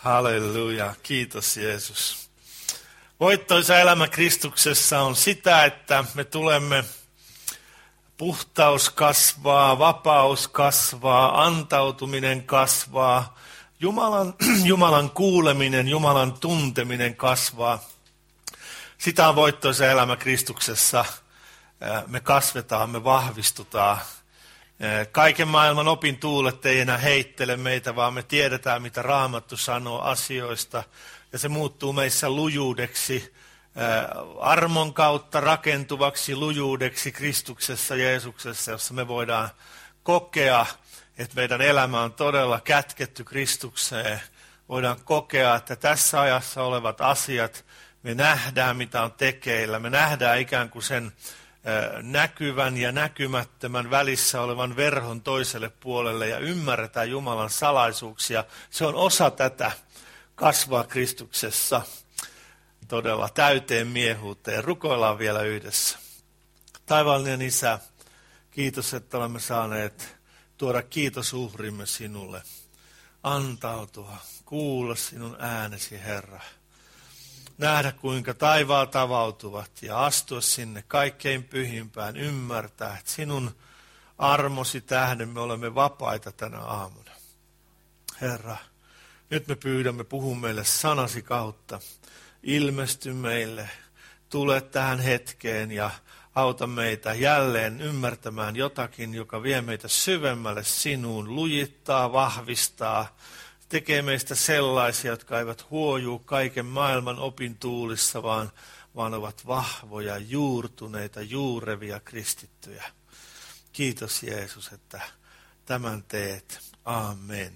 Halleluja, kiitos Jeesus. Voittoisa elämä Kristuksessa on sitä, että me tulemme, puhtaus kasvaa, vapaus kasvaa, antautuminen kasvaa, Jumalan kuuleminen, Jumalan tunteminen kasvaa. Sitä on voittoisa elämä Kristuksessa. Me kasvetaan, me vahvistutaan. Kaiken maailman opintuulet ei enää heittele meitä, vaan me tiedetään, mitä Raamattu sanoo asioista. Ja se muuttuu meissä lujuudeksi, armon kautta rakentuvaksi lujuudeksi Kristuksessa, Jeesuksessa, jossa me voidaan kokea, että meidän elämä on todella kätketty Kristukseen. Voidaan kokea, että tässä ajassa olevat asiat, me nähdään, mitä on tekeillä. Me nähdään ikään kuin sen näkyvän ja näkymättömän välissä olevan verhon toiselle puolelle ja ymmärretään Jumalan salaisuuksia. Se on osa tätä kasvaa Kristuksessa todella täyteen miehuuteen. Rukoillaan vielä yhdessä. Taivaallinen Isä, kiitos, että olemme saaneet tuoda kiitosuhrimme sinulle. Antautua, kuulla sinun äänesi, Herra. Nähdä, kuinka taivaat avautuvat ja astua sinne kaikkein pyhimpään, ymmärtää, että sinun armosi tähden me olemme vapaita tänä aamuna. Herra, nyt me pyydämme, puhu meille sanasi kautta, ilmesty meille, tule tähän hetkeen ja auta meitä jälleen ymmärtämään jotakin, joka vie meitä syvemmälle sinuun, lujittaa, vahvistaa, tekee meistä sellaisia, jotka eivät huojuu kaiken maailman opintuulissa, vaan ovat vahvoja, juurtuneita, juurevia kristittyjä. Kiitos Jeesus, että tämän teet. Amen.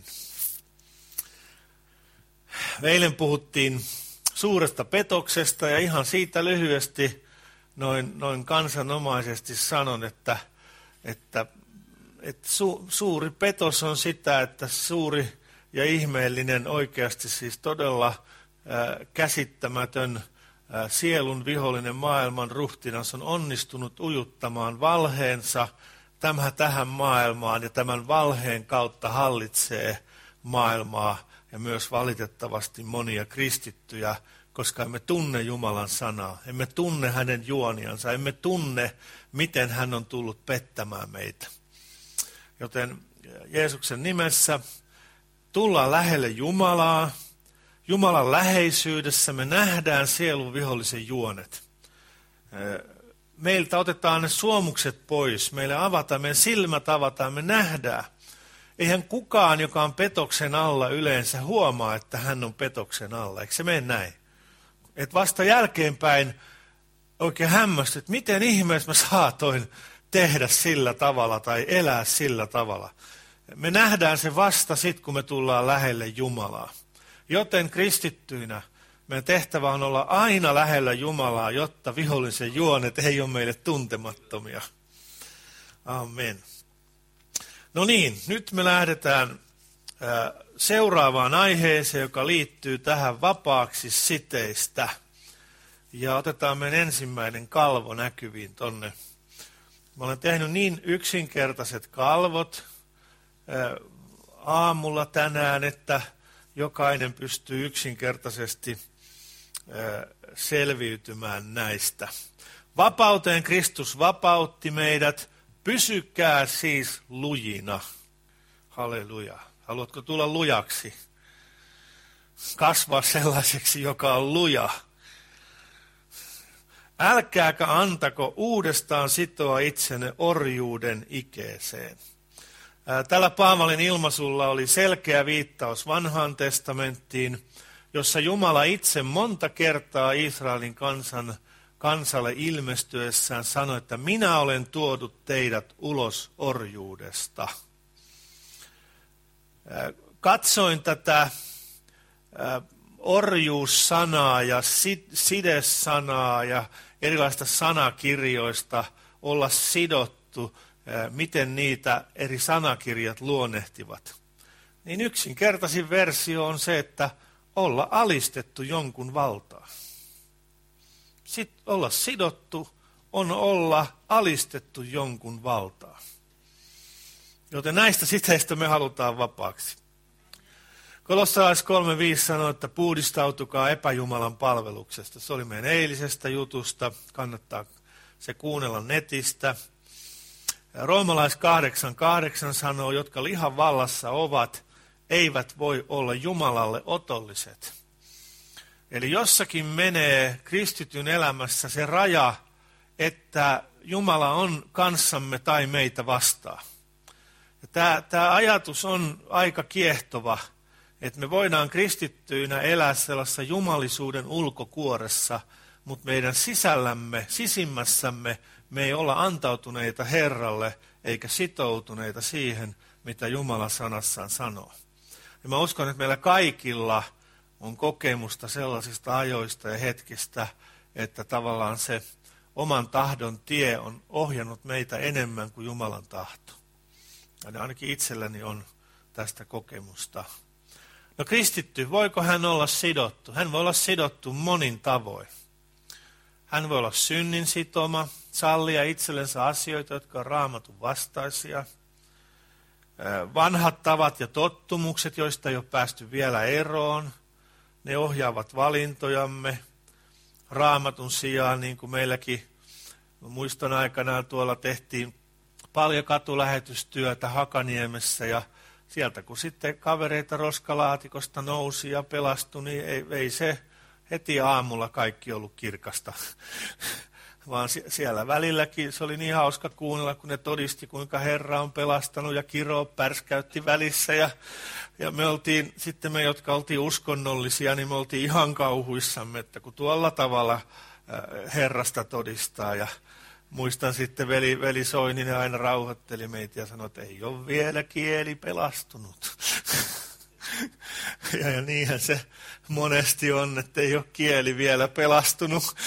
Eilen puhuttiin suuresta petoksesta ja ihan siitä lyhyesti noin kansanomaisesti sanon, että suuri petos on sitä, että suuri ja ihmeellinen, oikeasti siis todella käsittämätön sielun vihollinen maailman ruhtinas on onnistunut ujuttamaan valheensa tähän maailmaan ja tämän valheen kautta hallitsee maailmaa ja myös valitettavasti monia kristittyjä, koska emme tunne Jumalan sanaa, emme tunne hänen juoniansa, emme tunne, miten hän on tullut pettämään meitä. Joten Jeesuksen nimessä tullaan lähelle Jumalaa. Jumalan läheisyydessä me nähdään sielun vihollisen juonet. Meiltä otetaan ne suomukset pois, meille avataan, meidän silmät avataan, me nähdään. Eihän kukaan, joka on petoksen alla yleensä huomaa, että hän on petoksen alla. Eikö se mene näin? Et vasta jälkeenpäin oikein hämmästyt, että miten ihmeessä mä saatoin tehdä sillä tavalla tai elää sillä tavalla. Me nähdään se vasta sitten, kun me tullaan lähelle Jumalaa. Joten kristittyinä meidän tehtävä on olla aina lähellä Jumalaa, jotta vihollisen juonet ei ole meille tuntemattomia. Amen. No niin, nyt me lähdetään seuraavaan aiheeseen, joka liittyy tähän vapaaksi siteistä. Ja otetaan meidän ensimmäinen kalvo näkyviin tonne. Mä olen tehnyt niin yksinkertaiset kalvot aamulla tänään, että jokainen pystyy yksinkertaisesti selviytymään näistä. Vapauteen Kristus vapautti meidät, pysykää siis lujina. Halleluja. Haluatko tulla lujaksi? Kasvaa sellaiseksi, joka on luja. Älkääkä antako uudestaan sitoa itsenne orjuuden ikeeseen. Tällä Paavalin ilmaisulla oli selkeä viittaus vanhaan testamenttiin, jossa Jumala itse monta kertaa Israelin kansalle ilmestyessään sanoi, että minä olen tuodut teidät ulos orjuudesta. Katsoin tätä orjuussanaa ja sidesanaa ja erilaista sanakirjoista olla sidottu, miten niitä eri sanakirjat luonnehtivat. Niin yksinkertaisin versio on se, että olla alistettu jonkun valtaan. Sitten olla sidottu on olla alistettu jonkun valtaan. Joten näistä siteistä me halutaan vapaaksi. Kolossalais 3.5 sanoo, että puhdistautukaa epäjumalan palveluksesta. Se oli meidän eilisestä jutusta, kannattaa se kuunnella netistä. Roomalais 8.8 sanoo, jotka lihan vallassa ovat, eivät voi olla Jumalalle otolliset. Eli jossakin menee kristityn elämässä se raja, että Jumala on kanssamme tai meitä vastaan. Tämä ajatus on aika kiehtova, että me voidaan kristittyinä elää sellaisessa jumalisuuden ulkokuoressa, mutta meidän sisällämme, sisimmässämme me ei olla antautuneita Herralle eikä sitoutuneita siihen, mitä Jumala sanassaan sanoo. Ja mä uskon, että meillä kaikilla on kokemusta sellaisista ajoista ja hetkistä, että tavallaan se oman tahdon tie on ohjannut meitä enemmän kuin Jumalan tahto. Ja ainakin itselläni on tästä kokemusta. No kristitty, voiko hän olla sidottu? Hän voi olla sidottu monin tavoin. Hän voi olla synnin sitoma, sallia itsellensä asioita, jotka on Raamatun vastaisia. Vanhat tavat ja tottumukset, joista ei ole päästy vielä eroon, ne ohjaavat valintojamme. Raamatun sijaan, niin kuin meilläkin muiston aikana tuolla tehtiin paljon katulähetystyötä Hakaniemessä ja sieltä kun sitten kavereita roskalaatikosta nousi ja pelastui, niin ei se heti aamulla kaikki ollut kirkasta. Vaan siellä välilläkin se oli niin hauska kuunnella, kun ne todisti, kuinka Herra on pelastanut ja Kiro pärskäytti välissä. Ja me oltiin, sitten me, jotka oltiin uskonnollisia, niin me oltiin ihan kauhuissamme, että kun tuolla tavalla Herrasta todistaa. Ja muistan sitten veli Soininen aina rauhoitteli meitä ja sanoi, että ei ole vielä kieli pelastunut. Ja niinhän se monesti on, että ei ole kieli vielä pelastunut.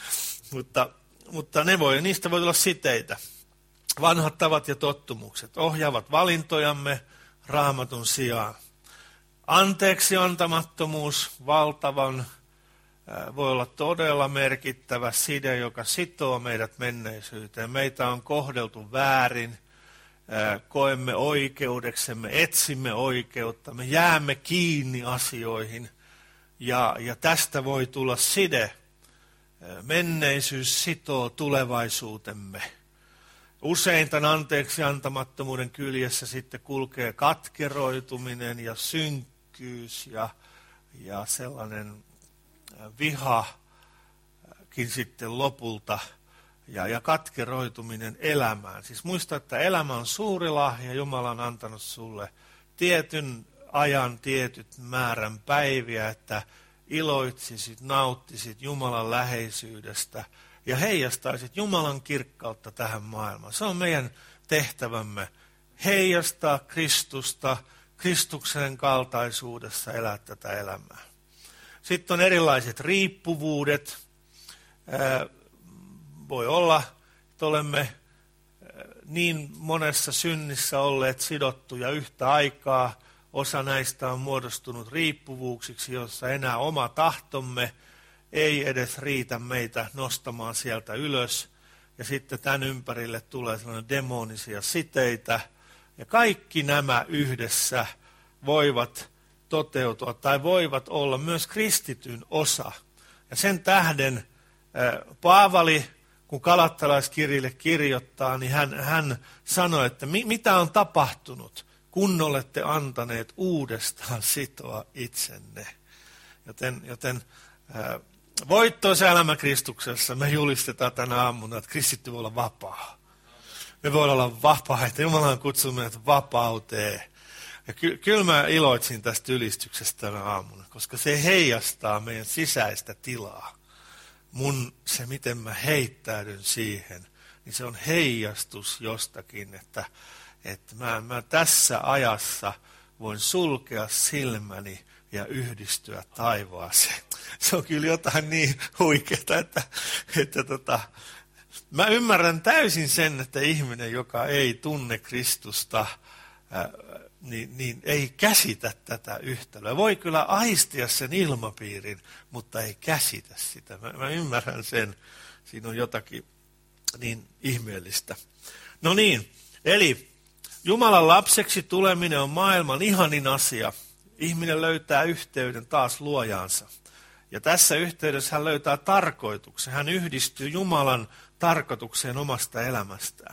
Mutta niistä voi olla siteitä. Vanhat tavat ja tottumukset ohjaavat valintojamme Raamatun sijaan. Anteeksi antamattomuus valtavan voi olla todella merkittävä side, joka sitoo meidät menneisyyteen. Meitä on kohdeltu väärin, koemme oikeudeksemme, etsimme oikeutta, me jäämme kiinni asioihin ja tästä voi tulla side. Menneisyys sitoo tulevaisuutemme. Usein tämän anteeksi antamattomuuden kyljessä sitten kulkee katkeroituminen ja synkkyys ja sellainen vihakin sitten lopulta ja katkeroituminen elämään. Siis muista, että elämä on suuri lahja, Jumala on antanut sulle tietyn ajan, tietyt määrän päiviä, että iloitsisit, nauttisit Jumalan läheisyydestä ja heijastaisit Jumalan kirkkautta tähän maailmaan. Se on meidän tehtävämme, heijastaa Kristusta, Kristuksen kaltaisuudessa elää tätä elämää. Sitten on erilaiset riippuvuudet. Voi olla, että olemme niin monessa synnissä olleet sidottuja yhtä aikaa. Osa näistä on muodostunut riippuvuuksiksi, jossa enää oma tahtomme ei edes riitä meitä nostamaan sieltä ylös. Ja sitten tämän ympärille tulee sellainen demonisia siteitä. Ja kaikki nämä yhdessä voivat toteutua tai voivat olla myös kristityn osa. Ja sen tähden Paavali, kun Galattalaiskirjeelle kirjoittaa, niin hän sanoi, että mitä on tapahtunut, kun olette antaneet uudestaan sitoa itsenne. Joten voittoisa elämä Kristuksessa me julistetaan tänä aamuna, että kristitty voi olla vapaa. Me voidaan olla vapaita. Jumala on kutsunut meidät vapauteen. Ja kyllä mä iloitsin tästä ylistyksestä tänä aamuna, koska se heijastaa meidän sisäistä tilaa. Se, miten mä heittäydyn siihen, niin se on heijastus jostakin, että mä tässä ajassa voin sulkea silmäni ja yhdistyä taivaaseen. Se on kyllä jotain niin huikeaa, että mä ymmärrän täysin sen, että ihminen, joka ei tunne Kristusta, niin ei käsitä tätä yhtälöä. Voi kyllä aistia sen ilmapiirin, mutta ei käsitä sitä. Mä ymmärrän sen. Siinä on jotakin niin ihmeellistä. No niin, eli Jumalan lapseksi tuleminen on maailman ihanin asia. ihminen löytää yhteyden taas luojaansa. Ja tässä yhteydessä hän löytää tarkoituksen. Hän yhdistyy Jumalan tarkoitukseen omasta elämästään.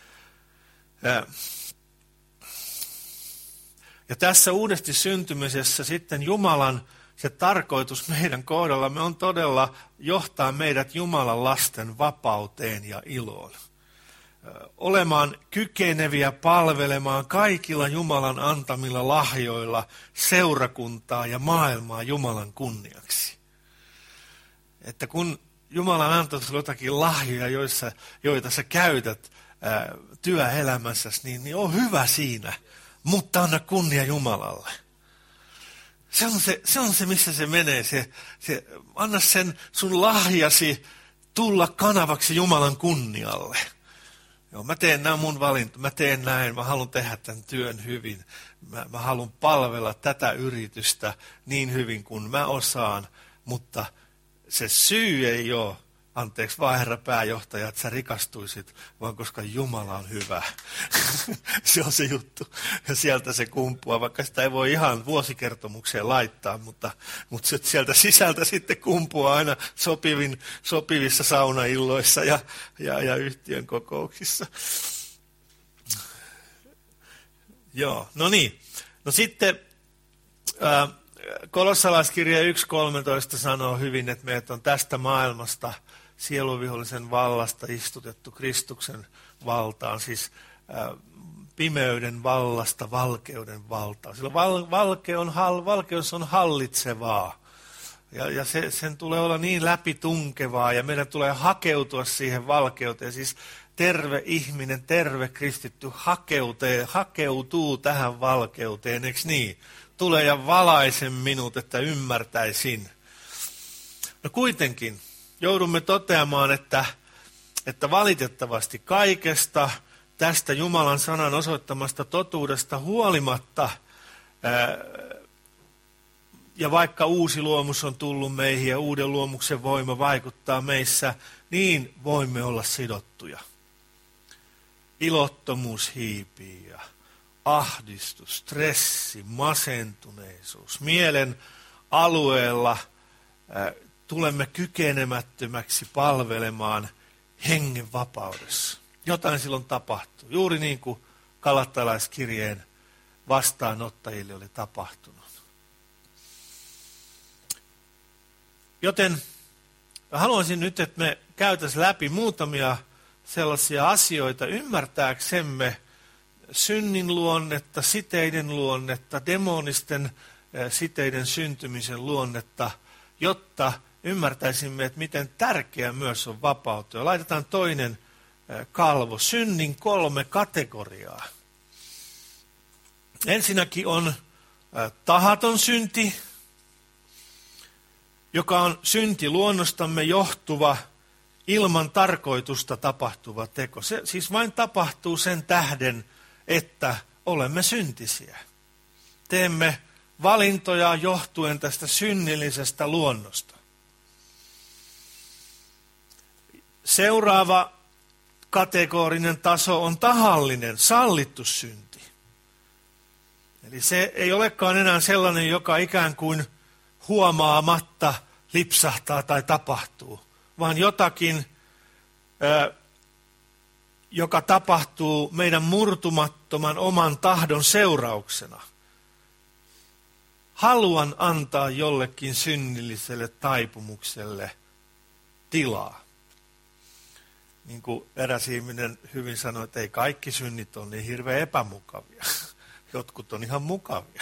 Ja tässä uudesti syntymisessä sitten Jumalan se tarkoitus meidän kohdallamme on todella johtaa meidät Jumalan lasten vapauteen ja iloon. Olemaan kykeneviä palvelemaan kaikilla Jumalan antamilla lahjoilla seurakuntaa ja maailmaa Jumalan kunniaksi. Että kun Jumala on antanut sinulle jotakin lahjoja, joita sä käytät työelämässäsi, niin on hyvä siinä, mutta anna kunnia Jumalalle. Se on se, missä se menee. Anna sen sun lahjasi tulla kanavaksi Jumalan kunnialle. Joo, mä teen nämä mun valinta, mä teen näin, mä haluan tehdä tämän työn hyvin. Mä haluan palvella tätä yritystä niin hyvin kuin mä osaan, mutta se syy ei ole, anteeksi vaan herra pääjohtaja, että sä rikastuisit, vaan koska Jumala on hyvä. Se on se juttu. Ja sieltä se kumpuaa, vaikka sitä ei voi ihan vuosikertomukseen laittaa, mutta sieltä sisältä sitten kumpuaa aina sopivissa saunailloissa ja yhtiön kokouksissa. Joo, no niin. No sitten Kolossalaiskirja 1.13 sanoo hyvin, että meidät on tästä maailmasta sieluvihollisen vallasta istutettu Kristuksen valtaan, siis pimeyden vallasta valkeuden valtaan. Sillä valkeus on hallitsevaa ja sen tulee olla niin läpitunkevaa ja meidän tulee hakeutua siihen valkeuteen. Siis terve ihminen, terve kristitty hakeutuu tähän valkeuteen, eikö niin? Tule ja valaise minut, että ymmärtäisin. No kuitenkin joudumme toteamaan, että valitettavasti kaikesta tästä Jumalan sanan osoittamasta totuudesta huolimatta, ja vaikka uusi luomus on tullut meihin ja uuden luomuksen voima vaikuttaa meissä, niin voimme olla sidottuja. Ilottomuus hiipii ja ahdistus, stressi, masentuneisuus. Mielen alueella tulemme kykenemättömäksi palvelemaan hengen vapaudessa. Jotain silloin tapahtuu. Juuri niin kuin Galattalaiskirjeen vastaanottajille oli tapahtunut. Joten haluaisin nyt, että me käytäisiin läpi muutamia sellaisia asioita ymmärtääksemme synnin luonnetta, siteiden luonnetta, demonisten siteiden syntymisen luonnetta, jotta ymmärtäisimme, että miten tärkeää myös on vapautua. Laitetaan toinen kalvo. Synnin 3 kategoriaa. Ensinnäkin on tahaton synti, joka on synti luonnostamme johtuva, ilman tarkoitusta tapahtuva teko. Se siis vain tapahtuu sen tähden, että olemme syntisiä. Teemme valintoja johtuen tästä synnillisestä luonnosta. Seuraava kategorinen taso on tahallinen, sallittu synti. Eli se ei olekaan enää sellainen, joka ikään kuin huomaamatta lipsahtaa tai tapahtuu, vaan jotakin, joka tapahtuu meidän murtumattoman oman tahdon seurauksena. Haluan antaa jollekin synnilliselle taipumukselle tilaa. Niin kuin eräs ihminen hyvin sanoi, että ei kaikki synnit ole niin hirveän epämukavia. Jotkut on ihan mukavia.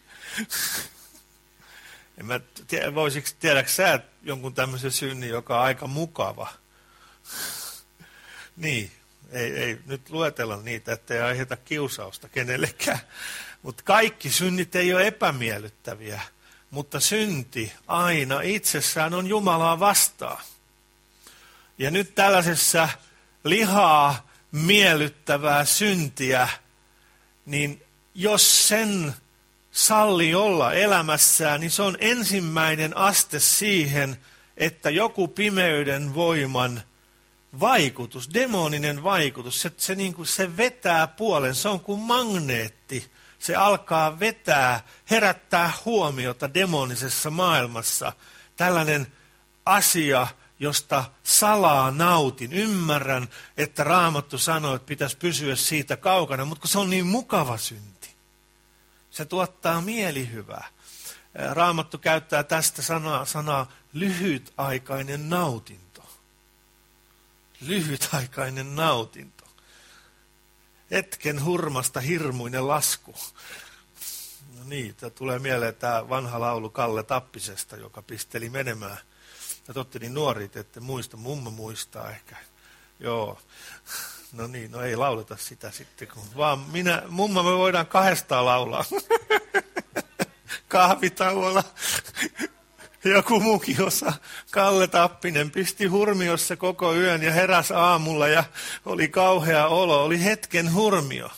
En mä tiedätkö sä jonkun tämmöisen synnin, joka on aika mukava? Niin, ei nyt luetella niitä, ettei aiheuta kiusausta kenellekään. Mutta kaikki synnit ei ole epämiellyttäviä, mutta synti aina itsessään on Jumalaa vastaan. Ja nyt tällaisessa lihaa miellyttävää syntiä, niin jos sen sallii olla elämässään, niin se on ensimmäinen aste siihen, että joku pimeyden voiman vaikutus, demoninen vaikutus, se vetää puolen, se on kuin magneetti, se alkaa herättää huomiota demonisessa maailmassa. Tällainen asia, josta salaa nautin. Ymmärrän, että Raamattu sanoo, että pitäisi pysyä siitä kaukana, mutta kun se on niin mukava synti. Se tuottaa mielihyvää. Raamattu käyttää tästä sanaa lyhytaikainen nautinto. Lyhytaikainen nautinto. Hetken hurmasta hirmuinen lasku. No niin, tulee mieleen tämä vanha laulu Kalle Tappisesta, joka pisteli menemään. Ja totti niin nuorit, että muista, mummo muistaa ehkä. Joo. No niin, no ei lauleta sitä sitten, kun vaan mummo me voidaan 2 laulaa. Kahvitauolla. Joku muukin osa. Kalle Tappinen pisti hurmiossa koko yön ja heräsi aamulla ja oli kauhea olo. Oli hetken hurmio.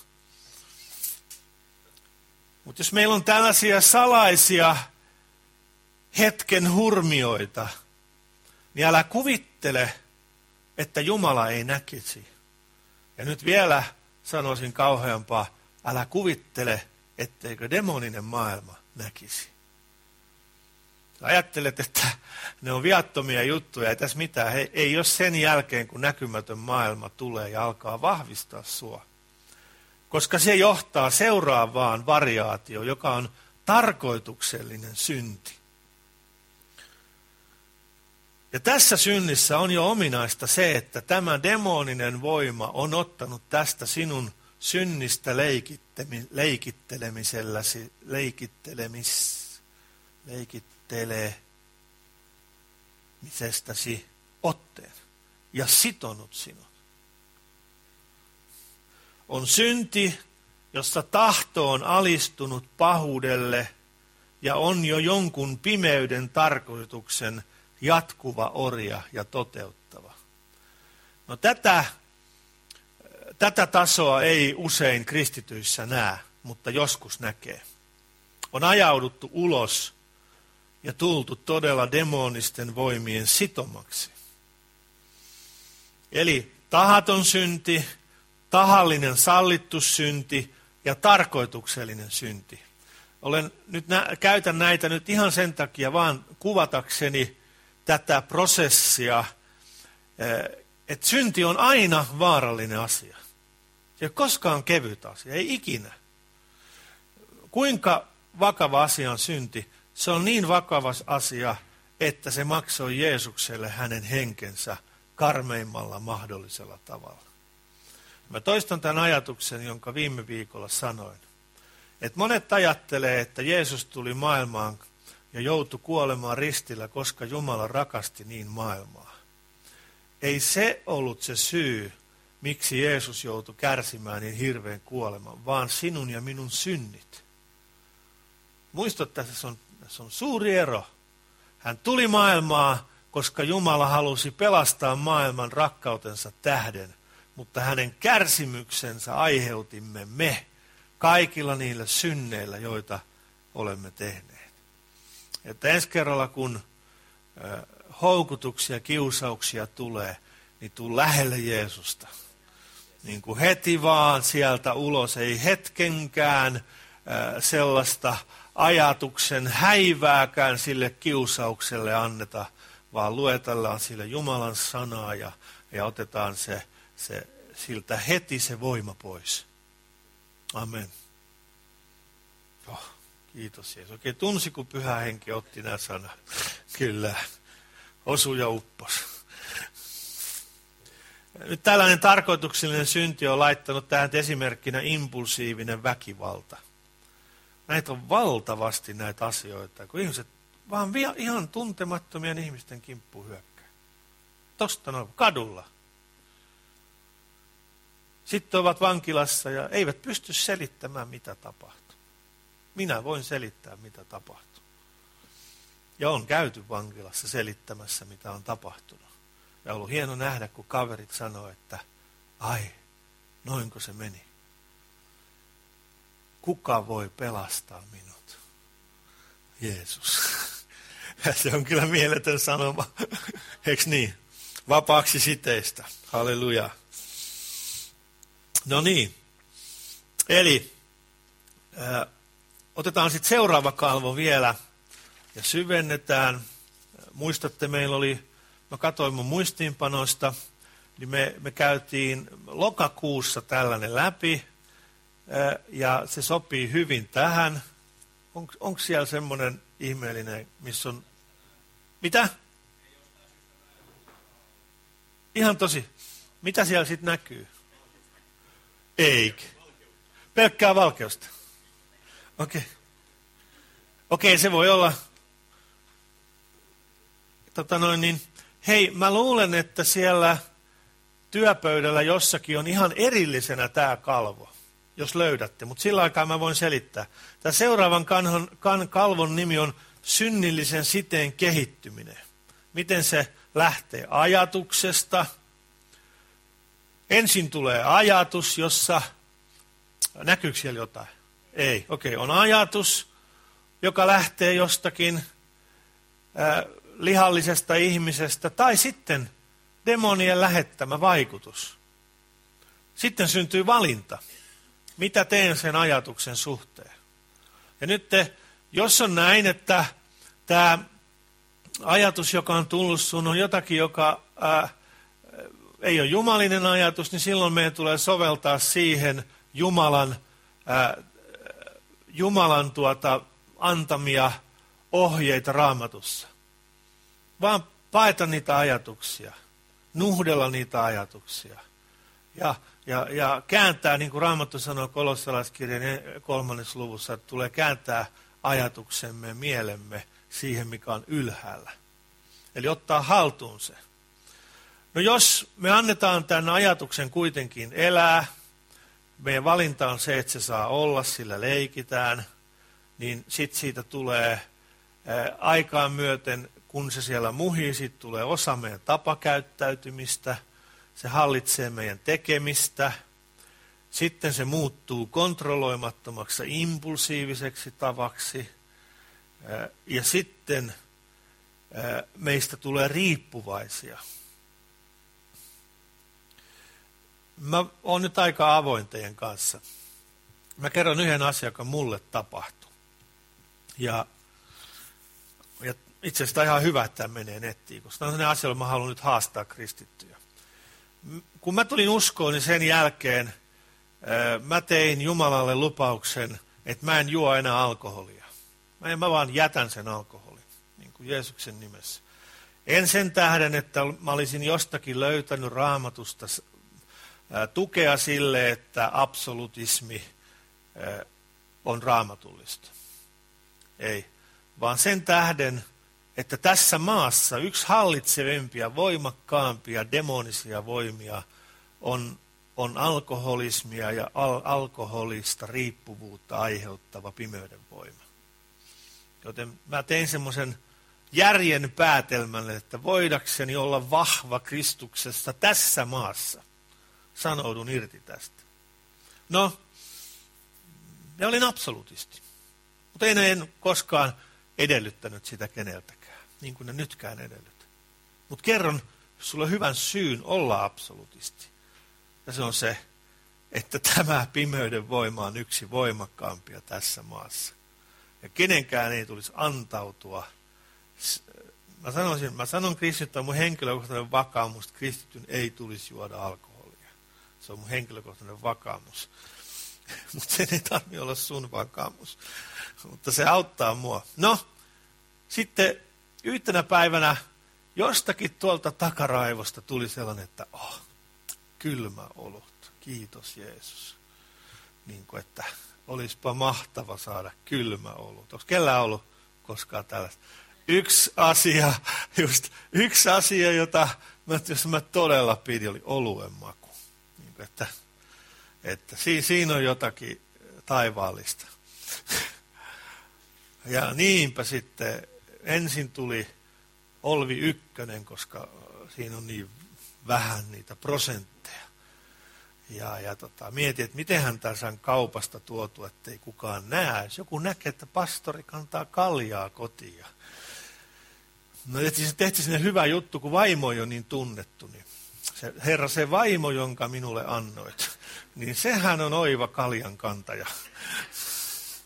Mutta jos meillä on tällaisia salaisia hetken hurmioita, niin älä kuvittele, että Jumala ei näkisi. Ja nyt vielä sanoisin kauheampaa, älä kuvittele, etteikö demoninen maailma näkisi. Ajattelet, että ne on viattomia juttuja, ei tässä mitään. Ei jos sen jälkeen, kun näkymätön maailma tulee ja alkaa vahvistaa sua. Koska se johtaa seuraavaan variaatioon, joka on tarkoituksellinen synti. Ja tässä synnissä on jo ominaista se, että tämä demoninen voima on ottanut tästä sinun synnistä leikittelemisestäsi otteen ja sitonut sinut. On synti, jossa tahto on alistunut pahuudelle ja on jo jonkun pimeyden tarkoituksen jatkuva orja ja toteuttava. No tätä tasoa ei usein kristityissä näe, mutta joskus näkee. On ajauduttu ulos ja tultu todella demonisten voimien sitomaksi. Eli tahaton synti, tahallinen sallittu synti ja tarkoituksellinen synti. Käytän näitä nyt ihan sen takia vaan kuvatakseni tätä prosessia, että synti on aina vaarallinen asia. Se ei ole koskaan kevyt asia, ei ikinä. Kuinka vakava asia on synti? Se on niin vakava asia, että se maksoi Jeesukselle hänen henkensä karmeimmalla mahdollisella tavalla. Mä toistan tämän ajatuksen, jonka viime viikolla sanoin. Että monet ajattelee, että Jeesus tuli maailmaan ja joutui kuolemaan ristillä, koska Jumala rakasti niin maailmaa. Ei se ollut se syy, miksi Jeesus joutui kärsimään niin hirveän kuoleman, vaan sinun ja minun synnit. Muista, että tässä on suuri ero. Hän tuli maailmaan, koska Jumala halusi pelastaa maailman rakkautensa tähden, mutta hänen kärsimyksensä aiheutimme me kaikilla niillä synneillä, joita olemme tehneet. Että ensi kerralla, kun houkutuksia, kiusauksia tulee, niin tuu lähelle Jeesusta. Niin kuin heti vaan sieltä ulos, ei hetkenkään sellaista ajatuksen häivääkään sille kiusaukselle anneta, vaan luetellaan sille Jumalan sanaa ja otetaan siltä heti se voima pois. Amen. Kiitos Jeesus. Oikein tunsi, kun Pyhä Henki otti nämä sanat. Kyllä, osu ja uppos. Nyt tällainen tarkoituksellinen synti on laittanut tähän esimerkkinä impulsiivinen väkivalta. Näitä on valtavasti näitä asioita, kun ihmiset vaan ihan tuntemattomien ihmisten kimppuun hyökkää. Tosta noin, kadulla. Sitten ovat vankilassa ja eivät pysty selittämään, mitä tapahtuu. Minä voin selittää, mitä tapahtuu. Ja on käyty vankilassa selittämässä, mitä on tapahtunut. Ja on ollut hieno nähdä, kun kaverit sanoo, että ai, noinko se meni. Kuka voi pelastaa minut? Jeesus. Se on kyllä mieletön sanoma. Eikö niin? Vapaaksi siteistä. Halleluja. No niin. Eli Otetaan sitten seuraava kalvo vielä ja syvennetään. Muistatte, mä katsoin mun muistiinpanoista, niin me käytiin lokakuussa tällainen läpi ja se sopii hyvin tähän. Onko siellä semmoinen ihmeellinen, missä on... Mitä? Ihan tosi. Mitä siellä sitten näkyy? Eikö? Pelkkää valkeusta. Okei, se voi olla. Hei, mä luulen, että siellä työpöydällä jossakin on ihan erillisenä tämä kalvo, jos löydätte. Mutta sillä aikaa mä voin selittää. Tämä seuraavan kalvon nimi on synnillisen siteen kehittyminen. Miten se lähtee ajatuksesta. Ensin tulee ajatus, jossa... Näkyykö siellä jotain? Ei. On ajatus, joka lähtee jostakin lihallisesta ihmisestä, tai sitten demonien lähettämä vaikutus. Sitten syntyy valinta. Mitä teen sen ajatuksen suhteen? Ja nyt jos on näin, että tämä ajatus, joka on tullut sun, on jotakin, joka ei ole jumalinen ajatus, niin silloin meidän tulee soveltaa siihen Jumalan antamia ohjeita Raamatussa. Vaan paeta niitä ajatuksia, nuhdella niitä ajatuksia ja kääntää, niin kuin Raamattu sanoo Kolossalaiskirjan 3. luvussa, että tulee kääntää ajatuksemme, mielemme siihen, mikä on ylhäällä. Eli ottaa haltuun se. No jos me annetaan tämän ajatuksen kuitenkin elää, meidän valinta on se, että se saa olla, sillä leikitään, niin sitten siitä tulee aikaan myöten, kun se siellä muhii, siitä tulee osa meidän tapakäyttäytymistä, se hallitsee meidän tekemistä, sitten se muuttuu kontrolloimattomaksi impulsiiviseksi tavaksi, ja sitten meistä tulee riippuvaisia. Mä oon nyt aika avoin teidän kanssa. Mä kerron yhden asian, joka mulle tapahtui. Ja itse asiassa ihan hyvä, että tämä menee nettiin, koska tämä on sellainen asia, jolla mä haluan nyt haastaa kristittyjä. Kun mä tulin uskoon, niin sen jälkeen mä tein Jumalalle lupauksen, että mä en juo enää alkoholia. Mä vaan jätän sen alkoholin, niin kuin Jeesuksen nimessä. En sen tähden, että mä olisin jostakin löytänyt Raamatusta tukea sille, että absolutismi on raamatullista. Ei, vaan sen tähden, että tässä maassa yksi hallitsevimpia, voimakkaampia, demonisia voimia on alkoholismia ja alkoholista riippuvuutta aiheuttava pimeyden voima. Joten mä tein semmoisen järjen päätelmän, että voidakseni olla vahva Kristuksessa tässä maassa, sanoudun irti tästä. No, ja olin absolutisti. Mutta en koskaan edellyttänyt sitä keneltäkään, niin kuin ne nytkään edellytä. Mutta kerron sulle hyvän syyn olla absolutisti. Ja se on se, että tämä pimeyden voima on yksi voimakkaampia tässä maassa. Ja kenenkään ei tulisi antautua. Mä sanon kristitty, mun henkilökohtainen vakaumus, että kristityn ei tulisi juoda alkoholia. Se on mun henkilökohtainen vakaumus. Mutta sen ei tarvitse olla sun vakaumus. Mutta se auttaa mua. No, sitten yhtenä päivänä jostakin tuolta takaraivosta tuli sellainen, että kylmä olut. Kiitos Jeesus. Niin kuin, että olisipa mahtava saada kylmä olut. Onko kellään ollut koskaan tällaista? Yksi asia, jos mä todella pidin, oli oluen maku. Niin kuin, että siinä on jotakin taivaallista. Ja niinpä sitten ensin tuli Olvi 1, koska siinä on niin vähän niitä prosentteja. Ja mietin, että mitenhän tämä saan kaupasta tuotu, ettei kukaan näe. Jos joku näkee, että pastori kantaa kaljaa kotiin. No tehtiin sinne hyvä juttu, kun vaimo on jo niin tunnettu. Niin Herra, se vaimo, jonka minulle annoit, niin sehän on oiva kaljan kantaja.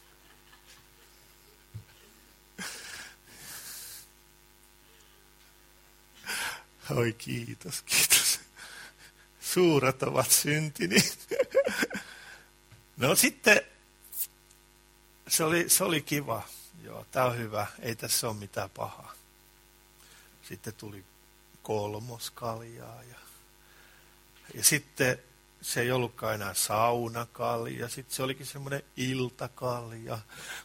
Oi kiitos, kiitos. Suuret ovat syntini. No sitten, se oli kiva. Joo, tää on hyvä. Ei tässä ole mitään pahaa. Sitten tuli 3 kaljaa. Ja sitten se ei ollutkaan enää saunakalja. Sitten se olikin semmoinen iltakalja.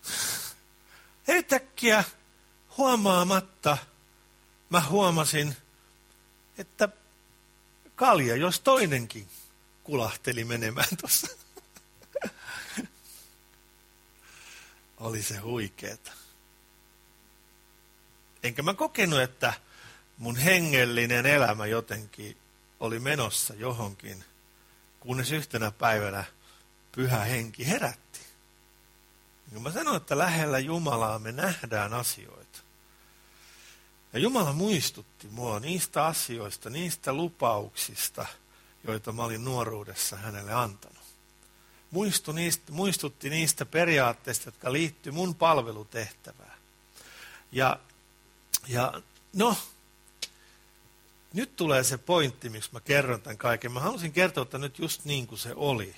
Yhtäkkiä huomaamatta mä huomasin, että kalja, jos toinenkin kulahteli menemään tuossa. Oli se huikeeta. Enkä mä kokenut, että mun hengellinen elämä jotenkin oli menossa johonkin, kunnes yhtenä päivänä Pyhä Henki herätti. Niin mä sanoin, että lähellä Jumalaa me nähdään asioita. Ja Jumala muistutti mua niistä asioista, niistä lupauksista, joita mä olin nuoruudessa hänelle antanut. Muistutti niistä periaatteista, jotka liittyy mun palvelutehtävään. Ja no, nyt tulee se pointti, miksi mä kerron tämän kaiken. Mä halusin kertoa että nyt just niin kuin se oli.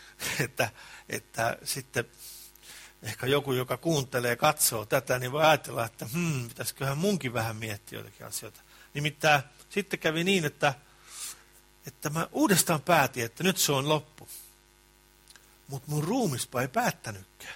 Että sitten ehkä joku, joka kuuntelee ja katsoo tätä, niin voi ajatella, että pitäisiköhän munkin vähän miettiä jotakin asioita. Nimittäin sitten kävi niin, että mä uudestaan päätin, että nyt se on loppu. Mutta mun ruumispa ei päättänytkään.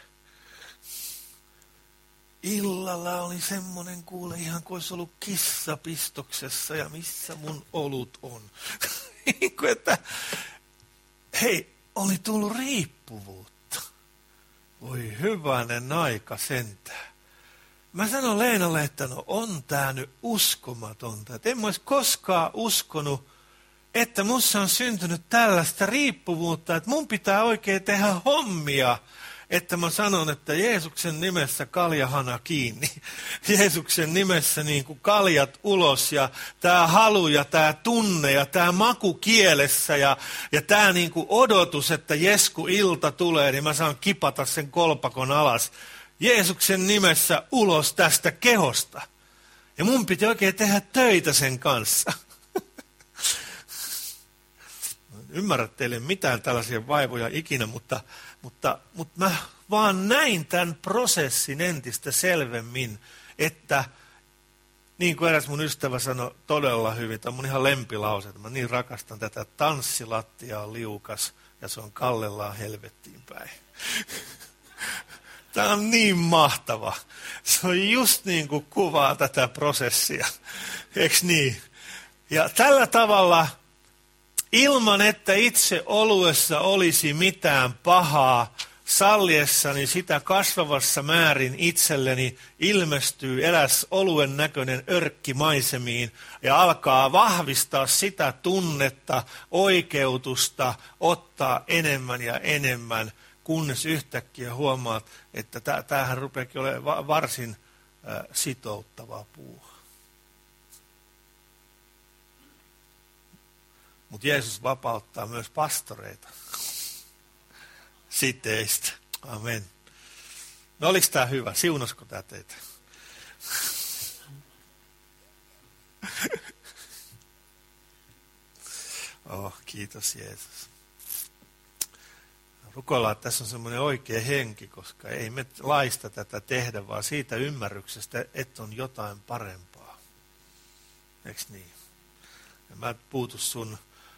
Illalla oli semmoinen kuule ihan kuin olisi ollut kissa pistoksessa ja missä mun olut on. Että hei, oli tullut riippuvuutta. Voi hyvänen aika sentään. Mä sanon Leenalle, että no on tää nyt uskomatonta. Että en mä olisi koskaan uskonut, että musta on syntynyt tällaista riippuvuutta, että mun pitää oikein tehdä hommia, että mä sanon, että Jeesuksen nimessä kaljahana kiinni. Jeesuksen nimessä niin kuin kaljat ulos ja tää halu ja tää tunne ja tää maku kielessä ja tää niin kuin odotus, että jesku ilta tulee, niin mä saan kipata sen kolpakon alas. Jeesuksen nimessä ulos tästä kehosta. Ja mun piti oikein tehdä töitä sen kanssa. Ymmärrä teille mitään tällaisia vaivoja ikinä, mutta mä vaan näin tämän prosessin entistä selvemmin, että niin kuin eräs mun ystävä sanoi todella hyvin, tämä on mun ihan lempilause, että mä niin rakastan tätä, tanssilattia on liukas ja se on kallellaan helvettiin päin. Tämä on niin mahtava. Se on just niin kuin kuvaa tätä prosessia, eikö niin? Ja tällä tavalla ilman, että itse oluessa olisi mitään pahaa, salliessani sitä kasvavassa määrin itselleni ilmestyy eräs oluen näköinen örkki maisemiin ja alkaa vahvistaa sitä tunnetta, oikeutusta, ottaa enemmän ja enemmän, kunnes yhtäkkiä huomaat, että tämähän rupeakin olemaan varsin sitouttavaa puuhaa. Mutta Jeesus vapauttaa myös pastoreita siteistä. Amen. No oliko tämä hyvä? Siunasko tämä teitä? Kiitos Jeesus. Rukoillaan, että tässä on semmoinen oikea henki, koska ei me laista tätä tehdä, vaan siitä ymmärryksestä, että on jotain parempaa. Eikö niin? Ja mä puutu sun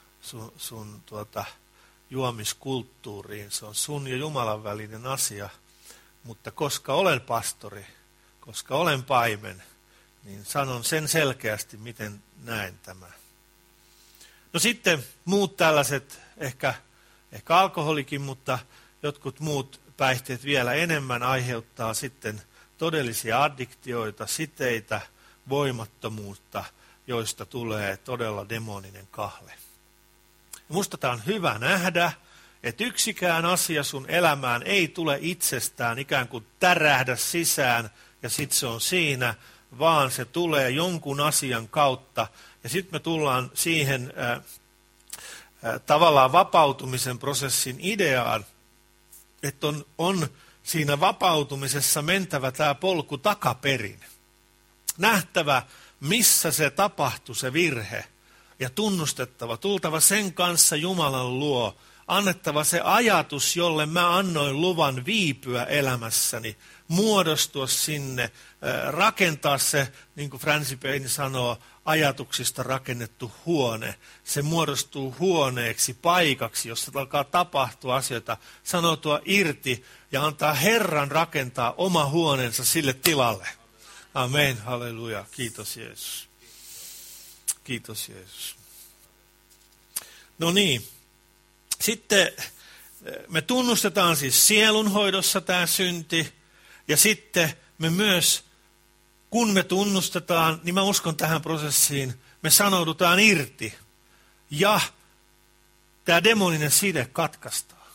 juomiskulttuuriin. Se on sun ja Jumalan välinen asia. Mutta koska olen pastori, koska olen paimen, niin sanon sen selkeästi, miten näen tämän. No sitten muut tällaiset, ehkä alkoholikin, mutta jotkut muut päihteet vielä enemmän aiheuttaa sitten todellisia addiktioita, siteitä, voimattomuutta, joista tulee todella demoninen kahle. Musta tämä on hyvä nähdä, että yksikään asia sun elämään ei tule itsestään ikään kuin tärähdä sisään ja sitten se on siinä, vaan se tulee jonkun asian kautta. Ja sitten me tullaan siihen tavallaan vapautumisen prosessin ideaan, että on siinä vapautumisessa mentävä tämä polku takaperin. Nähtävä missä se tapahtui se virhe. Ja tunnustettava, tultava sen kanssa Jumalan luo, annettava se ajatus, jolle mä annoin luvan viipyä elämässäni, muodostua sinne, rakentaa se, niin kuin Francis Payne sanoo, ajatuksista rakennettu huone. Se muodostuu huoneeksi, paikaksi, jossa alkaa tapahtua asioita, sanoutua irti ja antaa Herran rakentaa oma huoneensa sille tilalle. Amen, halleluja, kiitos Jeesus. Kiitos Jeesus. No niin, sitten me tunnustetaan siis sielunhoidossa tämä synti ja sitten me myös, kun me tunnustetaan, niin mä uskon tähän prosessiin, me sanoudutaan irti ja tämä demoninen side katkaistaan.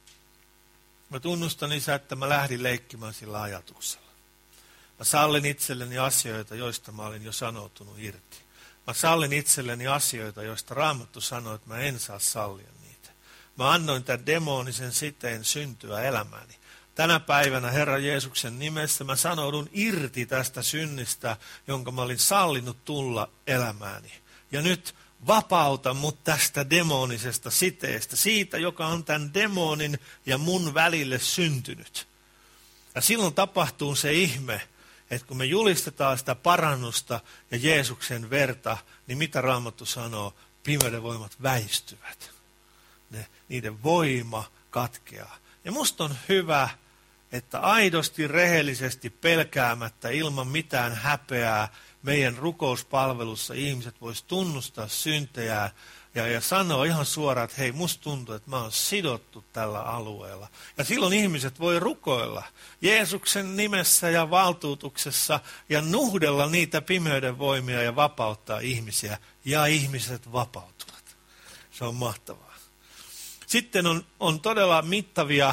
Mä tunnustan Isä, että mä lähdin leikkimään sillä ajatuksella. Mä sallin itselleni asioita, joista mä olin jo sanoutunut irti. Mä sallin itselleni asioita, joista Raamattu sanoi, että mä en saa sallia niitä. Mä annoin tämän demonisen siteen syntyä elämääni. Tänä päivänä Herran Jeesuksen nimessä mä sanoudun irti tästä synnistä, jonka mä olin sallinut tulla elämääni. Ja nyt vapauta mut tästä demonisesta siteestä, siitä, joka on tämän demonin ja mun välille syntynyt. Ja silloin tapahtuu se ihme, että kun me julistetaan sitä parannusta ja Jeesuksen verta, niin mitä Raamattu sanoo? Pimeyden voimat väistyvät. Niiden voima katkeaa. Ja musta on hyvä, että aidosti, rehellisesti, pelkäämättä, ilman mitään häpeää, meidän rukouspalvelussa ihmiset vois tunnustaa syntejään ja sanoa ihan suoraan, että hei, musta tuntuu, että mä oon sidottu tällä alueella. Ja silloin ihmiset voi rukoilla Jeesuksen nimessä ja valtuutuksessa ja nuhdella niitä pimeyden voimia ja vapauttaa ihmisiä. Ja ihmiset vapautuvat. Se on mahtavaa. Sitten on todella mittavia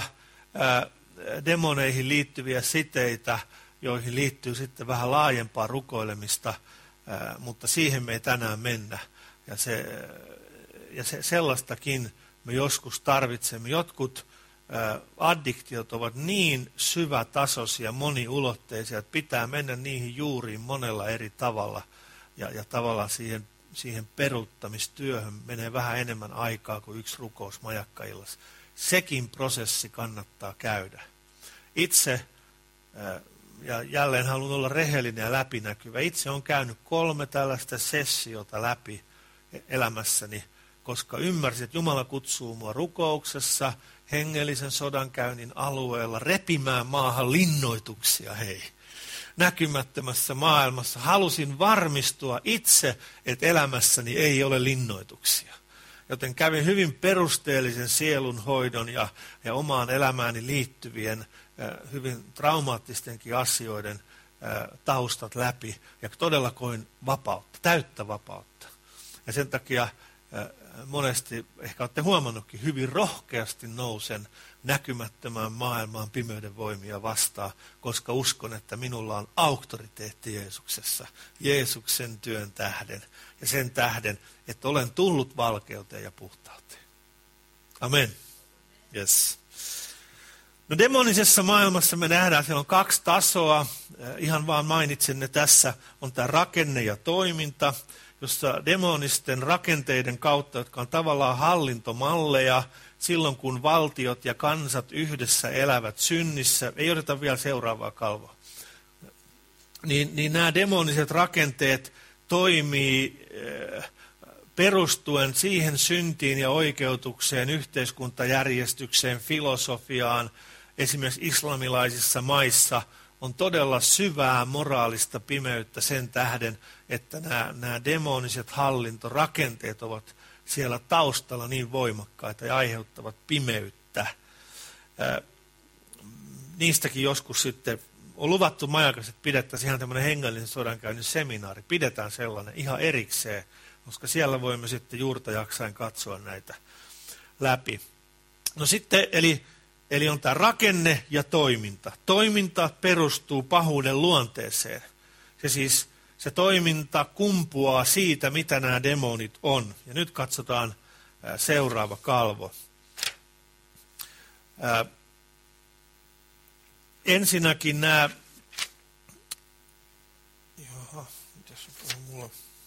demoneihin liittyviä siteitä, joihin liittyy sitten vähän laajempaa rukoilemista, mutta siihen me ei tänään mennä. Ja sellaistakin me joskus tarvitsemme. Jotkut addiktiot ovat niin syvätasoisia, moniulotteisia, että pitää mennä niihin juuriin monella eri tavalla. Ja tavallaan siihen peruuttamistyöhön menee vähän enemmän aikaa kuin yksi rukous majakkaillassa. Sekin prosessi kannattaa käydä. Itse, ja jälleen haluan olla rehellinen ja läpinäkyvä, itse olen käynyt 3 tällaista sessiota läpi elämässäni, koska ymmärsin, että Jumala kutsuu mua rukouksessa, hengellisen sodankäynnin alueella, repimään maahan linnoituksia, näkymättömässä maailmassa. Halusin varmistua itse, että elämässäni ei ole linnoituksia. Joten kävin hyvin perusteellisen sielunhoidon ja omaan elämääni liittyvien hyvin traumaattistenkin asioiden taustat läpi. Ja todella koin vapautta, täyttä vapautta. Ja sen takia monesti, ehkä olette huomannutkin, hyvin rohkeasti nousen näkymättömään maailmaan pimeyden voimia vastaan, koska uskon, että minulla on auktoriteetti Jeesuksessa, Jeesuksen työn tähden ja sen tähden, että olen tullut valkeuteen ja puhtauteen. Amen. Yes. No demonisessa maailmassa me nähdään, siellä on 2 tasoa, ihan vaan mainitsen ne tässä, on tämä rakenne ja toiminta, jossa demonisten rakenteiden kautta, jotka on tavallaan hallintomalleja, silloin kun valtiot ja kansat yhdessä elävät synnissä, ei odota vielä seuraavaa kalvoa, niin nämä demoniset rakenteet toimii perustuen siihen syntiin ja oikeutukseen, yhteiskuntajärjestykseen, filosofiaan. Esimerkiksi islamilaisissa maissa on todella syvää moraalista pimeyttä sen tähden, että nämä demoniset hallintorakenteet ovat siellä taustalla niin voimakkaita ja aiheuttavat pimeyttä. Niistäkin joskus sitten on luvattu majakas, että pidettäisiin ihan tämmöinen hengellinen sodankäynnin seminaari. Pidetään sellainen ihan erikseen, koska siellä voimme sitten juurta jaksain katsoa näitä läpi. No sitten, eli on tämä rakenne ja toiminta. Toiminta perustuu pahuuden luonteeseen. Se toiminta kumpuaa siitä, mitä nämä demonit on. Ja nyt katsotaan seuraava kalvo. Ensinnäkin nämä, Jaha, mitäs on mulla?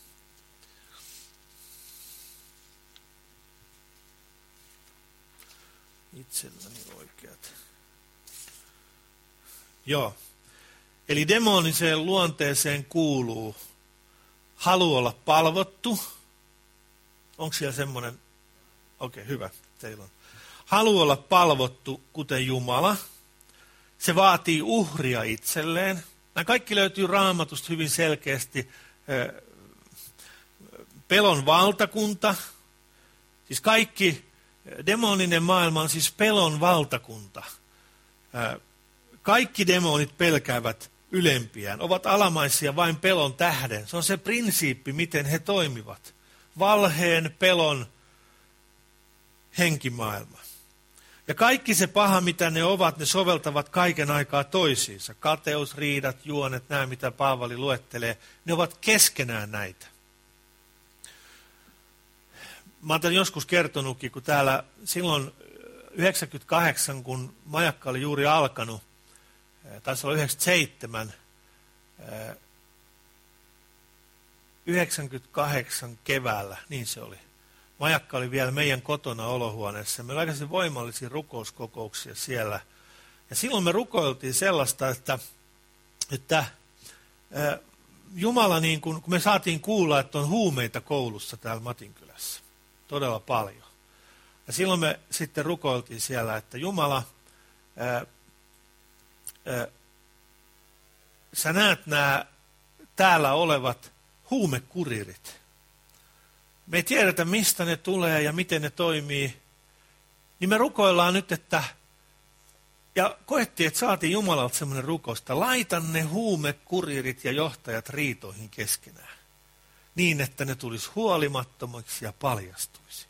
Itselläni oikeat. Joo. Eli demoniseen luonteeseen kuuluu halu olla palvottu. Onko siellä semmoinen? Okei, hyvä. Teillä on. Halu olla palvottu kuten Jumala. Se vaatii uhria itselleen. Nämä kaikki löytyy Raamatusta hyvin selkeästi. Pelon valtakunta. Siis kaikki demoninen maailma on siis pelon valtakunta. Kaikki demonit pelkäävät ylempiään, ovat alamaisia vain pelon tähden. Se on se prinsiippi, miten he toimivat. Valheen, pelon, henkimaailma. Ja kaikki se paha, mitä ne ovat, ne soveltavat kaiken aikaa toisiinsa. Kateus, riidat, juonet, nämä mitä Paavali luettelee, ne ovat keskenään näitä. Mä olen joskus kertonutkin, kun täällä silloin 98, kun majakka oli juuri alkanut, taisi olla 97, 98 keväällä, niin se oli. Majakka oli vielä meidän kotona olohuoneessa. Meillä oli aika voimallisia rukouskokouksia siellä. Ja silloin me rukoiltiin sellaista, että Jumala, niin kun me saatiin kuulla, että on huumeita koulussa täällä Matinkylässä. Todella paljon. Ja silloin me sitten rukoiltiin siellä, että Jumala, sä näet nämä täällä olevat huumekuririt. Me ei tiedetä, mistä ne tulee ja miten ne toimii. Niin me rukoillaan nyt, ja koettiin, että saatiin Jumalalta semmoinen rukousta. Laita ne huumekuririt ja johtajat riitoihin keskenään. Niin, että ne tulisi huolimattomiksi ja paljastuisi.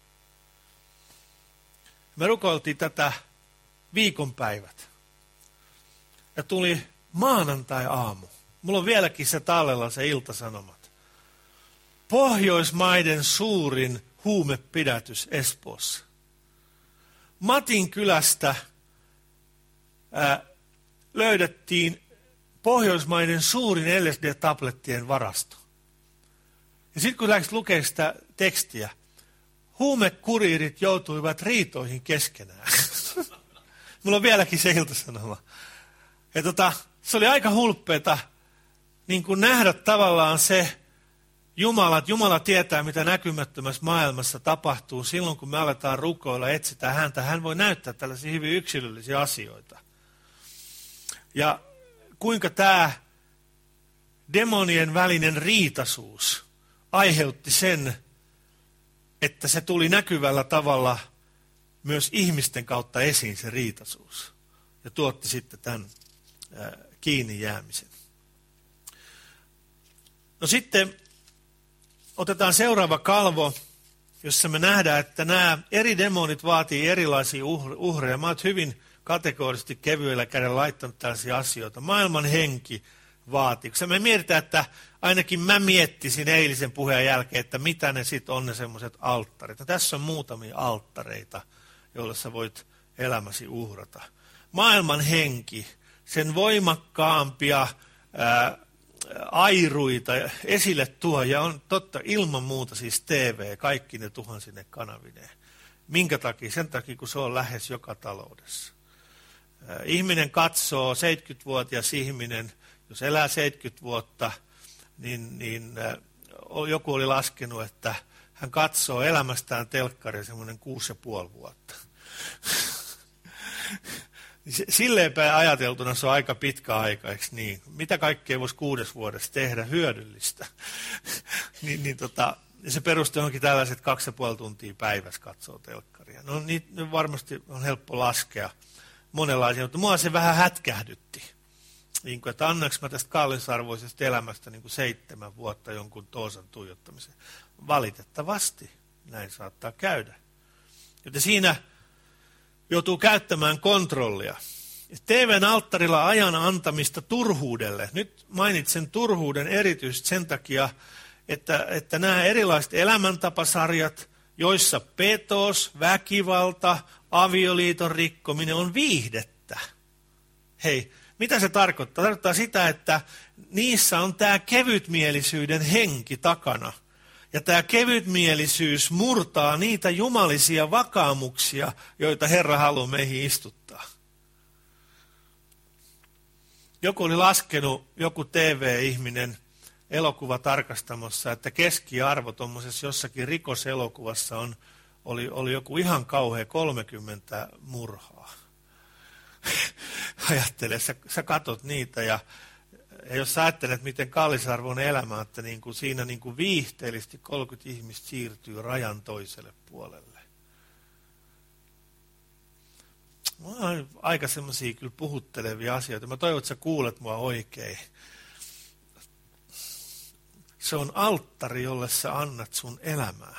Me rukoiltiin tätä viikonpäivät. Ja tuli maanantai-aamu. Mulla on vieläkin se tallella se Ilta-Sanomat. Pohjoismaiden suurin huumepidätys Espoossa. Matinkylästä löydettiin Pohjoismaiden suurin LSD-tablettien varasto. Ja sitten kun lähdit lukemaan sitä tekstiä, huumekuriirit joutuivat riitoihin keskenään. Mulla on vieläkin se Ilta-Sanoma. Ja se oli aika hulppeeta niin kuin nähdä tavallaan se Jumala, että Jumala tietää, mitä näkymättömässä maailmassa tapahtuu silloin, kun me aletaan rukoilla, etsitään häntä. Hän voi näyttää tällaisia hyvin yksilöllisiä asioita. Ja kuinka tämä demonien välinen riitaisuus aiheutti sen, että se tuli näkyvällä tavalla myös ihmisten kautta esiin se riitaisuus. Ja tuotti sitten tämän kiinni jäämisen. No sitten otetaan seuraava kalvo, jossa me nähdään, että nämä eri demonit vaatii erilaisia uhreja. Mä oon hyvin kategorisesti kevyellä kädellä laittanut tällaisia asioita. Maailman henki vaatii. Koska me mietitään, että ainakin mä miettisin eilisen puheen jälkeen, että mitä ne sitten on ne semmoiset alttarit. No, tässä on muutamia alttareita, joilla sä voit elämäsi uhrata. Maailman henki, sen voimakkaampia airuita esille tuo, ja on totta ilman muuta siis TV, kaikki ne tuhansine kanavineen. Minkä takia? Sen takia, kun se on lähes joka taloudessa. Ihminen katsoo, 70-vuotias ihminen, jos elää 70 vuotta, niin joku oli laskenut, että hän katsoo elämästään telkkaria semmoinen 6,5 vuotta. Silleen päin ajateltuna se on aika pitkä aika, eikö niin? Mitä kaikkea voisi 6 vuodessa tehdä hyödyllistä? Ja se perustuu johonkin tällaiset 2,5 tuntia päivässä katsoo telkkaria. No niitä varmasti on helppo laskea monenlaisia, mutta mua se vähän hätkähdytti. Niin kuin, että annaks mä tästä kallisarvoisesta elämästä niin kuin 7 vuotta jonkun toosan tuijottamisen. Valitettavasti näin saattaa käydä. Joten siinä joutuu käyttämään kontrollia. TVn alttarilla ajan antamista turhuudelle. Nyt mainitsen turhuuden erityisesti sen takia, että nämä erilaiset elämäntapasarjat, joissa petos, väkivalta, avioliiton rikkominen on viihdettä. Hei, mitä se tarkoittaa? Tarkoittaa sitä, että niissä on tämä kevytmielisyyden henki takana. Ja tämä kevytmielisyys murtaa niitä jumalisia vakaumuksia, joita Herra haluaa meihin istuttaa. Joku oli laskenut, joku TV-ihminen elokuvatarkastamossa, että keskiarvo tuommoisessa jossakin rikoselokuvassa oli joku ihan kauhea 30 murhaa. Ajattele, sä katot niitä ja jos sä ajattelet, miten kallisarvoinen elämä, että siinä viihteellisesti 30 ihmistä siirtyy rajan toiselle puolelle. On aika semmoisia kyllä puhuttelevia asioita. Mä toivon, että sä kuulet mua oikein. Se on alttari, jolle sä annat sun elämää.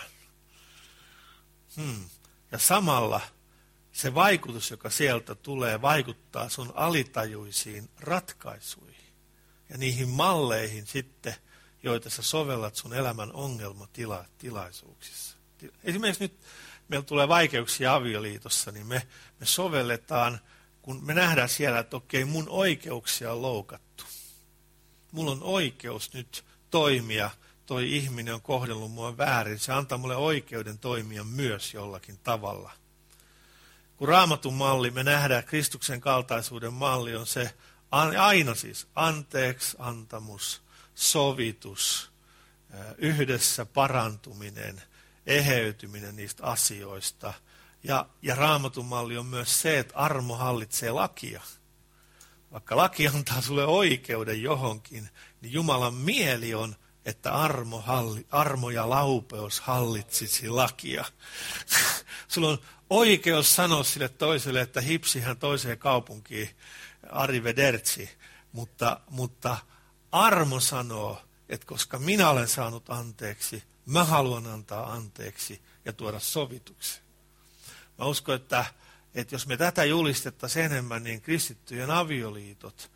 Ja samalla se vaikutus, joka sieltä tulee, vaikuttaa sun alitajuisiin ratkaisuihin. Ja niihin malleihin sitten, joita sä sovellat sun elämän ongelmatilaisuuksissa. Esimerkiksi nyt meillä tulee vaikeuksia avioliitossa, niin me sovelletaan, kun me nähdään siellä, että okei, mun oikeuksia on loukattu. Mulla on oikeus nyt toimia, toi ihminen on kohdellut mua väärin. Se antaa mulle oikeuden toimia myös jollakin tavalla. Kun Raamatun malli, me nähdään Kristuksen kaltaisuuden malli on se, aina siis anteeksi antamus, sovitus, yhdessä parantuminen, eheytyminen niistä asioista. Ja Raamatun malli on myös se, että armo hallitsee lakia. Vaikka laki antaa sulle oikeuden johonkin, niin Jumalan mieli on, että armo ja laupeus hallitsisi lakia. Sulla on oikeus sanoa sille toiselle, että hipsihän toiseen kaupunkiin, arrivederci, mutta armo sanoo, että koska minä olen saanut anteeksi, mä haluan antaa anteeksi ja tuoda sovituksen. Mä uskon, että jos me tätä julistettaisiin enemmän, niin kristittyjen avioliitot,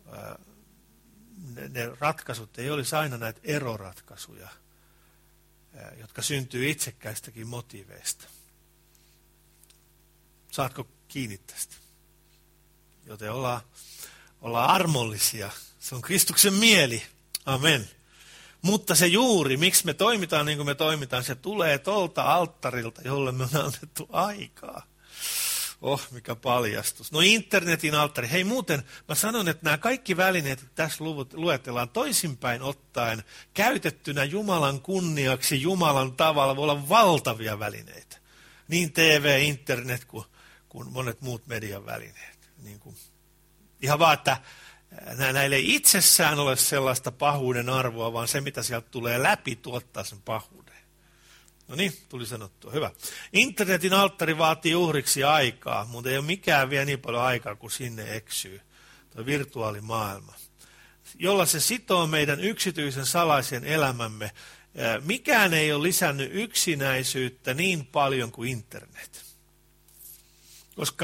ne ratkaisut ei olisi aina näitä eroratkaisuja, jotka syntyy itsekkäistäkin motiiveista. Saatko kiinni tästä? Joten ollaan armollisia. Se on Kristuksen mieli. Amen. Mutta se juuri, miksi me toimitaan niin kuin me toimitaan, se tulee tolta alttarilta, jolle me on annettu aikaa. Mikä paljastus. No internetin alttari. Hei muuten, mä sanon, että nämä kaikki välineet, tässä luetellaan toisinpäin ottaen, käytettynä Jumalan kunniaksi, Jumalan tavalla, voi olla valtavia välineitä. Niin TV, internet kuin monet muut median välineet. Ihan vaan, että näille ei itsessään ole sellaista pahuuden arvoa, vaan se, mitä sieltä tulee läpi, tuottaa sen pahuuden. No niin, tuli sanottua. Hyvä. Internetin alttari vaatii uhriksi aikaa, mutta ei ole mikään vie niin paljon aikaa, kuin sinne eksyy. Tuo virtuaalimaailma. Jolla se sitoo meidän yksityisen salaisen elämämme. Mikään ei ole lisännyt yksinäisyyttä niin paljon kuin internet. Koska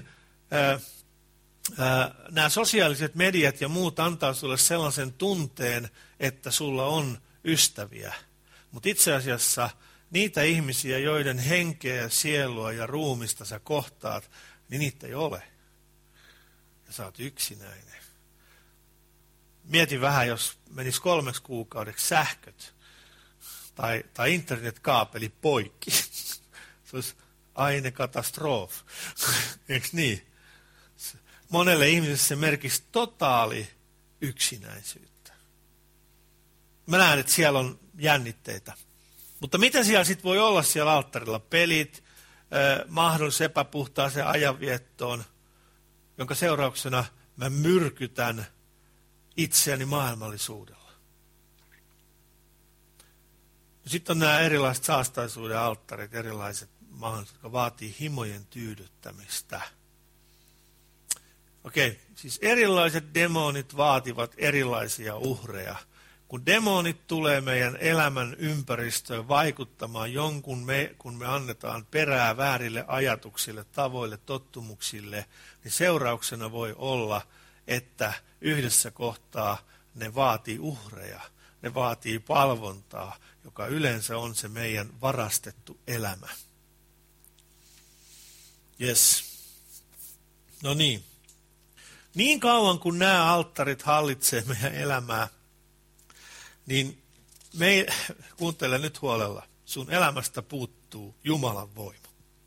nämä sosiaaliset mediat ja muut antaa sulle sellaisen tunteen, että sulla on ystäviä. Mutta itse asiassa niitä ihmisiä, joiden henkeä, sielua ja ruumista sä kohtaat, niin niitä ei ole. Ja sä oot yksinäinen. Mieti vähän, jos menisi 3 kuukaudeksi sähköt tai internetkaapeli poikki. Se olisi ainekatastrofi. Eikö niin? Monelle ihmiselle se merkisi totaali yksinäisyyttä. Mä näen, että siellä on jännitteitä. Mutta mitä siellä sitten voi olla siellä alttarilla? Pelit, mahdollisuus epäpuhtaaseen ajanviettoon, jonka seurauksena mä myrkytän itseäni maailmallisuudella. Sitten on nämä erilaiset saastaisuuden alttarit, erilaiset mahdollisuudet, jotka vaatii himojen tyydyttämistä. Okei, siis erilaiset demonit vaativat erilaisia uhreja. Kun demonit tulee meidän elämän ympäristöön vaikuttamaan kun me annetaan perää väärille ajatuksille, tavoille, tottumuksille, niin seurauksena voi olla, että yhdessä kohtaa ne vaatii uhreja, ne vaatii palvontaa, joka yleensä on se meidän varastettu elämä. Yes. No niin. Niin kauan kuin nämä alttarit hallitsee meidän elämää, niin kuuntele nyt huolella, sun elämästä puuttuu Jumalan voima.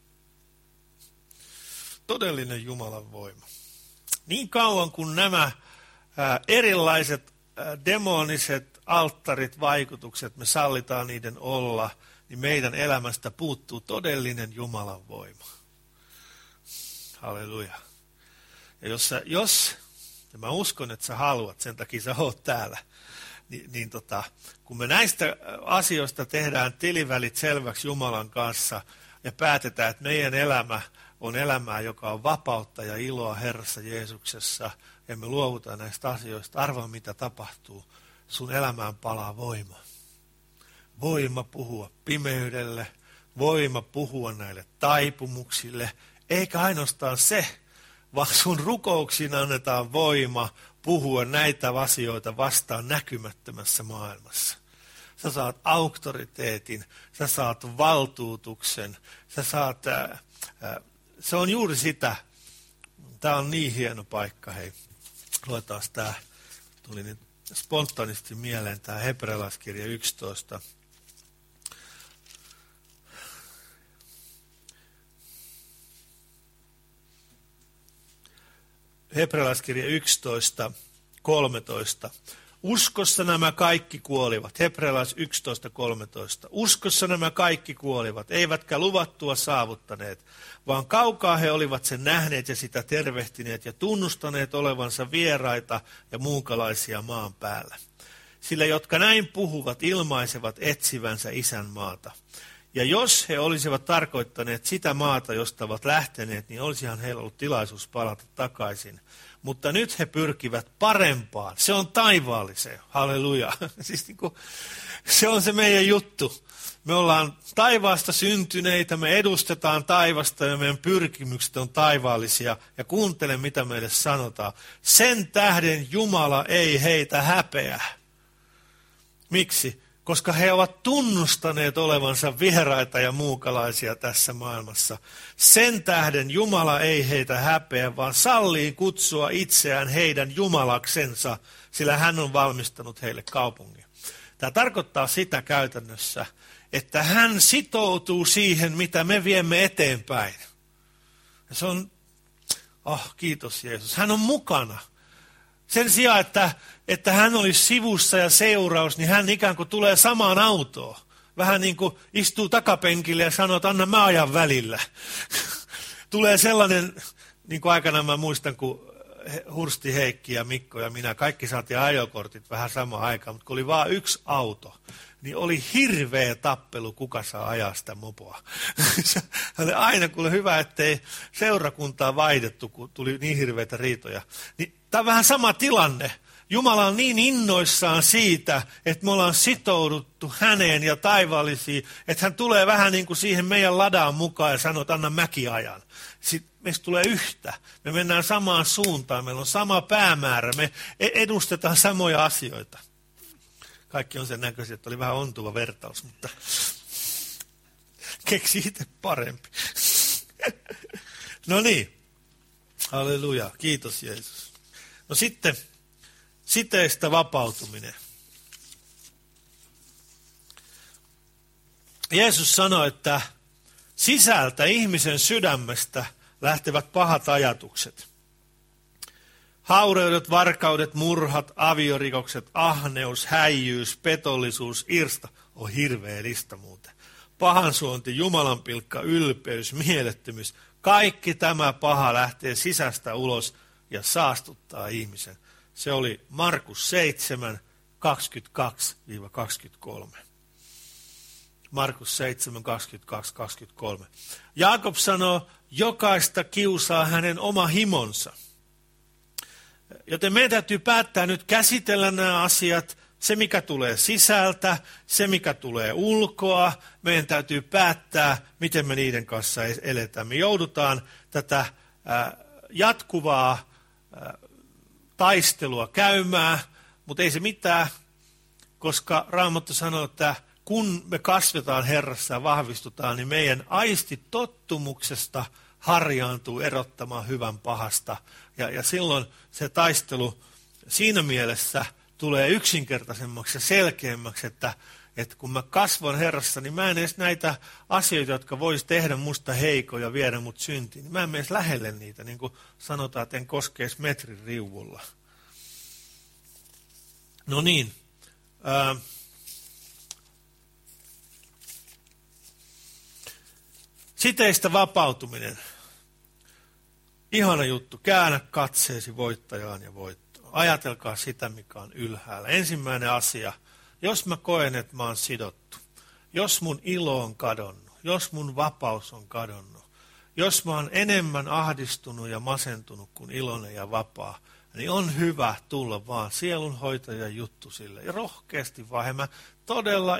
Todellinen Jumalan voima. Niin kauan kuin nämä erilaiset demoniset alttarit, vaikutukset, me sallitaan niiden olla, niin meidän elämästä puuttuu todellinen Jumalan voima. Halleluja. Ja ja mä uskon, että sä haluat, sen takia sä oot täällä, niin kun me näistä asioista tehdään tilivälit selväksi Jumalan kanssa ja päätetään, että meidän elämä on elämää, joka on vapautta ja iloa Herrassa Jeesuksessa, ja me luovutaan näistä asioista, arvaa mitä tapahtuu, sun elämään palaa voima. Voima puhua pimeydelle, voima puhua näille taipumuksille, eikä ainoastaan se, vaan sun rukouksiin annetaan voima puhua näitä asioita vastaan näkymättömässä maailmassa. Sä saat auktoriteetin, sä saat valtuutuksen, sä saat, se on juuri sitä. Tämä on niin hieno paikka, hei. Luetaan tämä, tuli nyt spontaanisti mieleen tämä Hebrealaiskirja 11. Hebrealaiskirja 11, 13. Uskossa nämä kaikki kuolivat. Hebrealais 11, 13. Uskossa nämä kaikki kuolivat, eivätkä luvattua saavuttaneet, vaan kaukaa he olivat sen nähneet ja sitä tervehtineet ja tunnustaneet olevansa vieraita ja muukalaisia maan päällä. Sillä jotka näin puhuvat, ilmaisevat etsivänsä isänmaata. Ja jos he olisivat tarkoittaneet sitä maata, josta ovat lähteneet, niin olisihan heillä ollut tilaisuus palata takaisin. Mutta nyt he pyrkivät parempaan. Se on taivaalliseen. Halleluja. Siis se on se meidän juttu. Me ollaan taivaasta syntyneitä, me edustetaan taivasta ja meidän pyrkimykset on taivaallisia. Ja kuuntele, mitä meille sanotaan. Sen tähden Jumala ei heitä häpeää. Miksi? Koska he ovat tunnustaneet olevansa vieraita ja muukalaisia tässä maailmassa. Sen tähden Jumala ei heitä häpeä, vaan sallii kutsua itseään heidän Jumalaksensa, sillä hän on valmistanut heille kaupungin. Tämä tarkoittaa sitä käytännössä, että hän sitoutuu siihen, mitä me viemme eteenpäin. Ja se on, kiitos Jeesus, hän on mukana. Sen sijaan, että hän olisi sivussa ja seuraus, niin hän ikään kuin tulee samaan autoon. Vähän niin kuin istuu takapenkille ja sanoo, että anna mä ajan välillä. Tulee sellainen, niin kuin aikanaan mä muistan, kun Hursti, Heikki ja Mikko ja minä, kaikki saatiin ajokortit vähän samaan aikaan, mutta kun oli vain yksi auto, niin oli hirveä tappelu, kuka saa ajaa sitä mopoa. Oli aina kuule hyvä, ettei seurakuntaa vaihdettu, kun tuli niin hirveitä riitoja. Niin, tämä on vähän sama tilanne. Jumala on niin innoissaan siitä, että me ollaan sitouduttu häneen ja taivaallisiin, että hän tulee vähän niin kuin siihen meidän ladaan mukaan ja sanoo, että anna mäkin ajan. Sitten meistä tulee yhtä. Me mennään samaan suuntaan, meillä on sama päämäärä, me edustetaan samoja asioita. Kaikki on sen näköisiä, että oli vähän ontuva vertaus, mutta keksi itse parempi. No niin, halleluja, kiitos Jeesus. No sitten siteistä vapautuminen. Jeesus sanoi, että sisältä ihmisen sydämestä lähtevät pahat ajatukset. Haureudet, varkaudet, murhat, aviorikokset, ahneus, häijyys, petollisuus, irsta. On hirveä lista muuten. Pahansuonti, jumalanpilkka, ylpeys, mielettömyys. Kaikki tämä paha lähtee sisästä ulos ja saastuttaa ihmisen. Se oli Markus 7, 22-23. Markus 7, 22-23. Jaakob sanoo, jokaista kiusaa hänen oma himonsa. Joten meidän täytyy päättää nyt käsitellä nämä asiat, se mikä tulee sisältä, se mikä tulee ulkoa. Meidän täytyy päättää, miten me niiden kanssa eletään. Me joudutaan tätä jatkuvaa taistelua käymään, mutta ei se mitään, koska Raamattu sanoo, että kun me kasvetaan Herrassa ja vahvistutaan, niin meidän aistit tottumuksesta harjaantuu erottamaan hyvän pahasta. Ja silloin se taistelu siinä mielessä tulee yksinkertaisemmaksi ja selkeämmäksi, että kun mä kasvan Herrassa, niin mä en edes näitä asioita, jotka voisi tehdä musta heikon ja viedä mut syntiin, niin mä en mene edes lähelle niitä, niin kuin sanotaan, että en koske edes metrin riuvulla. No niin. Siteistä vapautuminen. Ihana juttu. Käännä katseesi voittajaan ja voittoon. Ajatelkaa sitä, mikä on ylhäällä. Ensimmäinen asia. Jos mä koen, että mä oon sidottu. Jos mun ilo on kadonnut. Jos mun vapaus on kadonnut. Jos mä oon enemmän ahdistunut ja masentunut kuin iloinen ja vapaa, niin on hyvä tulla vaan sielunhoitajan juttu sille. Ja rohkeasti vaan. Mä todella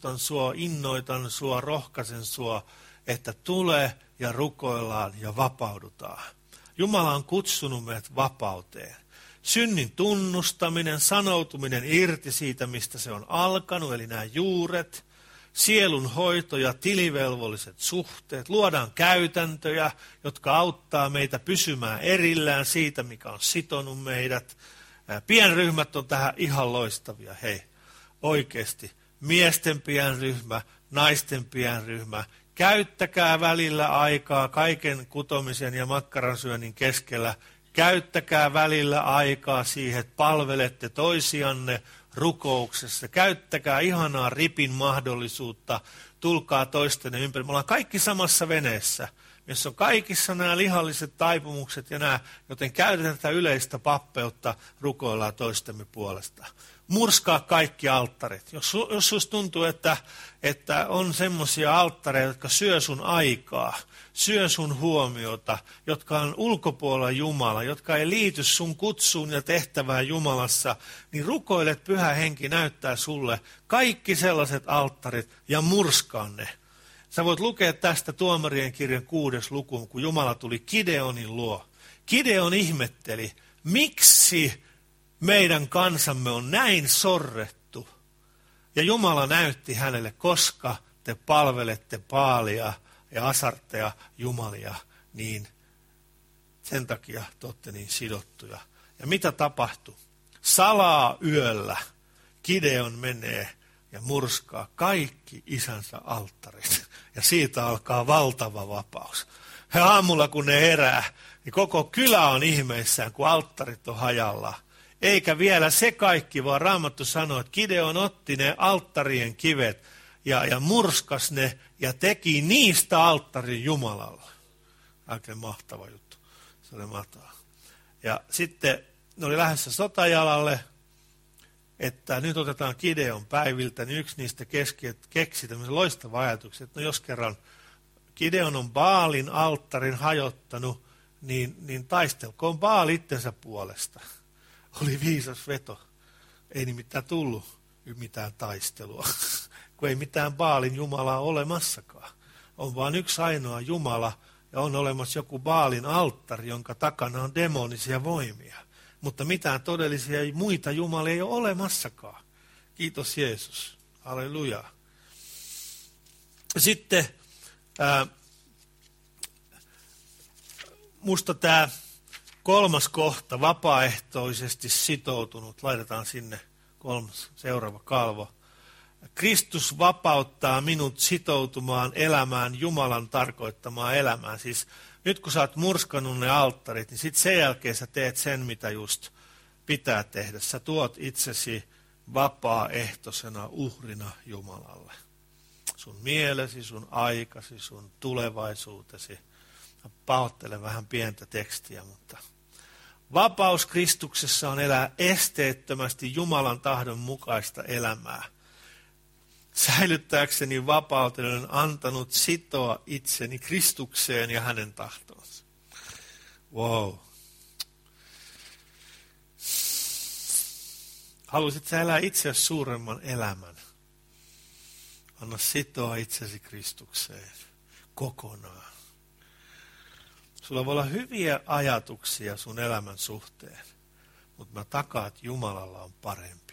innoitan sua, rohkaisen sua, että tule ja rukoillaan ja vapaudutaan. Jumala on kutsunut meidät vapauteen. Synnin tunnustaminen, sanoutuminen irti siitä, mistä se on alkanut, eli nämä juuret, sielun hoito ja tilivelvolliset suhteet. Luodaan käytäntöjä, jotka auttaa meitä pysymään erillään siitä, mikä on sitonut meidät. Pienryhmät on tähän ihan loistavia. Hei, oikeasti. Miesten pienryhmä, naisten pienryhmä. Käyttäkää välillä aikaa kaiken kutomisen ja makkaransyönnin keskellä. Käyttäkää välillä aikaa siihen, että palvelette toisianne rukouksessa. Käyttäkää ihanaa ripin mahdollisuutta. Tulkaa toistenne ympäri. Me ollaan kaikki samassa veneessä, missä on kaikissa nämä lihalliset taipumukset ja nämä, joten käytetään tätä yleistä pappeutta, rukoillaan toistemme puolesta. Murskaa kaikki alttarit. Jos sinusta tuntuu, että on semmoisia alttareita, jotka syö sun aikaa, syö sun huomiota, jotka on ulkopuolella Jumala, jotka ei liity sun kutsuun ja tehtävään Jumalassa, niin rukoile, että Pyhä Henki näyttää sulle kaikki sellaiset alttarit ja murskaa ne. Sä voit lukea tästä Tuomarien kirjan 6. lukuun, kun Jumala tuli Gideonin luo. Gideon ihmetteli, miksi meidän kansamme on näin sorrettu. Ja Jumala näytti hänelle, koska te palvelette Baalia ja Asartea Jumalia, niin sen takia te olette niin sidottuja. Ja mitä tapahtui? Salaa yöllä Gideon menee ja murskaa kaikki isänsä alttarit. Ja siitä alkaa valtava vapaus. Ja aamulla kun ne herää, niin koko kylä on ihmeissään, kun alttarit on hajallaan. Eikä vielä se kaikki, vaan Raamattu sanoo, että Gideon otti ne alttarien kivet ja murskas ne ja teki niistä alttarin Jumalalle. Oikein mahtava juttu. Se oli mahtavaa. Ja sitten ne oli lähdössä sotajalalle, että nyt otetaan Gideon päiviltä, niin yksi niistä keksi tämmöisen loistavan ajatuksen, että no jos kerran Gideon on Baalin alttarin hajottanut, niin taistelkoon Baal itsensä puolesta. Oli viisas veto. Ei nimittäin tullut mitään taistelua, kun ei mitään Baalin Jumalaa olemassakaan. On vain yksi ainoa Jumala ja on olemassa joku Baalin alttari, jonka takana on demonisia voimia. Mutta mitään todellisia muita Jumalia ei ole olemassakaan. Kiitos Jeesus. Halleluja. Sitten musta tämä 3. kohta, vapaaehtoisesti sitoutunut, laitetaan sinne 3. seuraava kalvo. Kristus vapauttaa minut sitoutumaan elämään Jumalan tarkoittamaan elämään. Siis nyt kun sä oot murskannut ne alttarit, niin sitten sen jälkeen sä teet sen, mitä just pitää tehdä. Sä tuot itsesi vapaaehtoisena uhrina Jumalalle. Sun mielesi, sun aikasi, sun tulevaisuutesi. Mä pahoittelen vähän pientä tekstiä, mutta vapaus Kristuksessa on elää esteettömästi Jumalan tahdon mukaista elämää. Säilyttääkseni vapauteni olen antanut sitoa itseni Kristukseen ja hänen tahtoonsa. Wow. Haluaisit sä elää itseäsi suuremman elämän? Anna sitoa itsesi Kristukseen kokonaan. Sulla voi olla hyviä ajatuksia sun elämän suhteen, mutta mä takaan, että Jumalalla on parempia.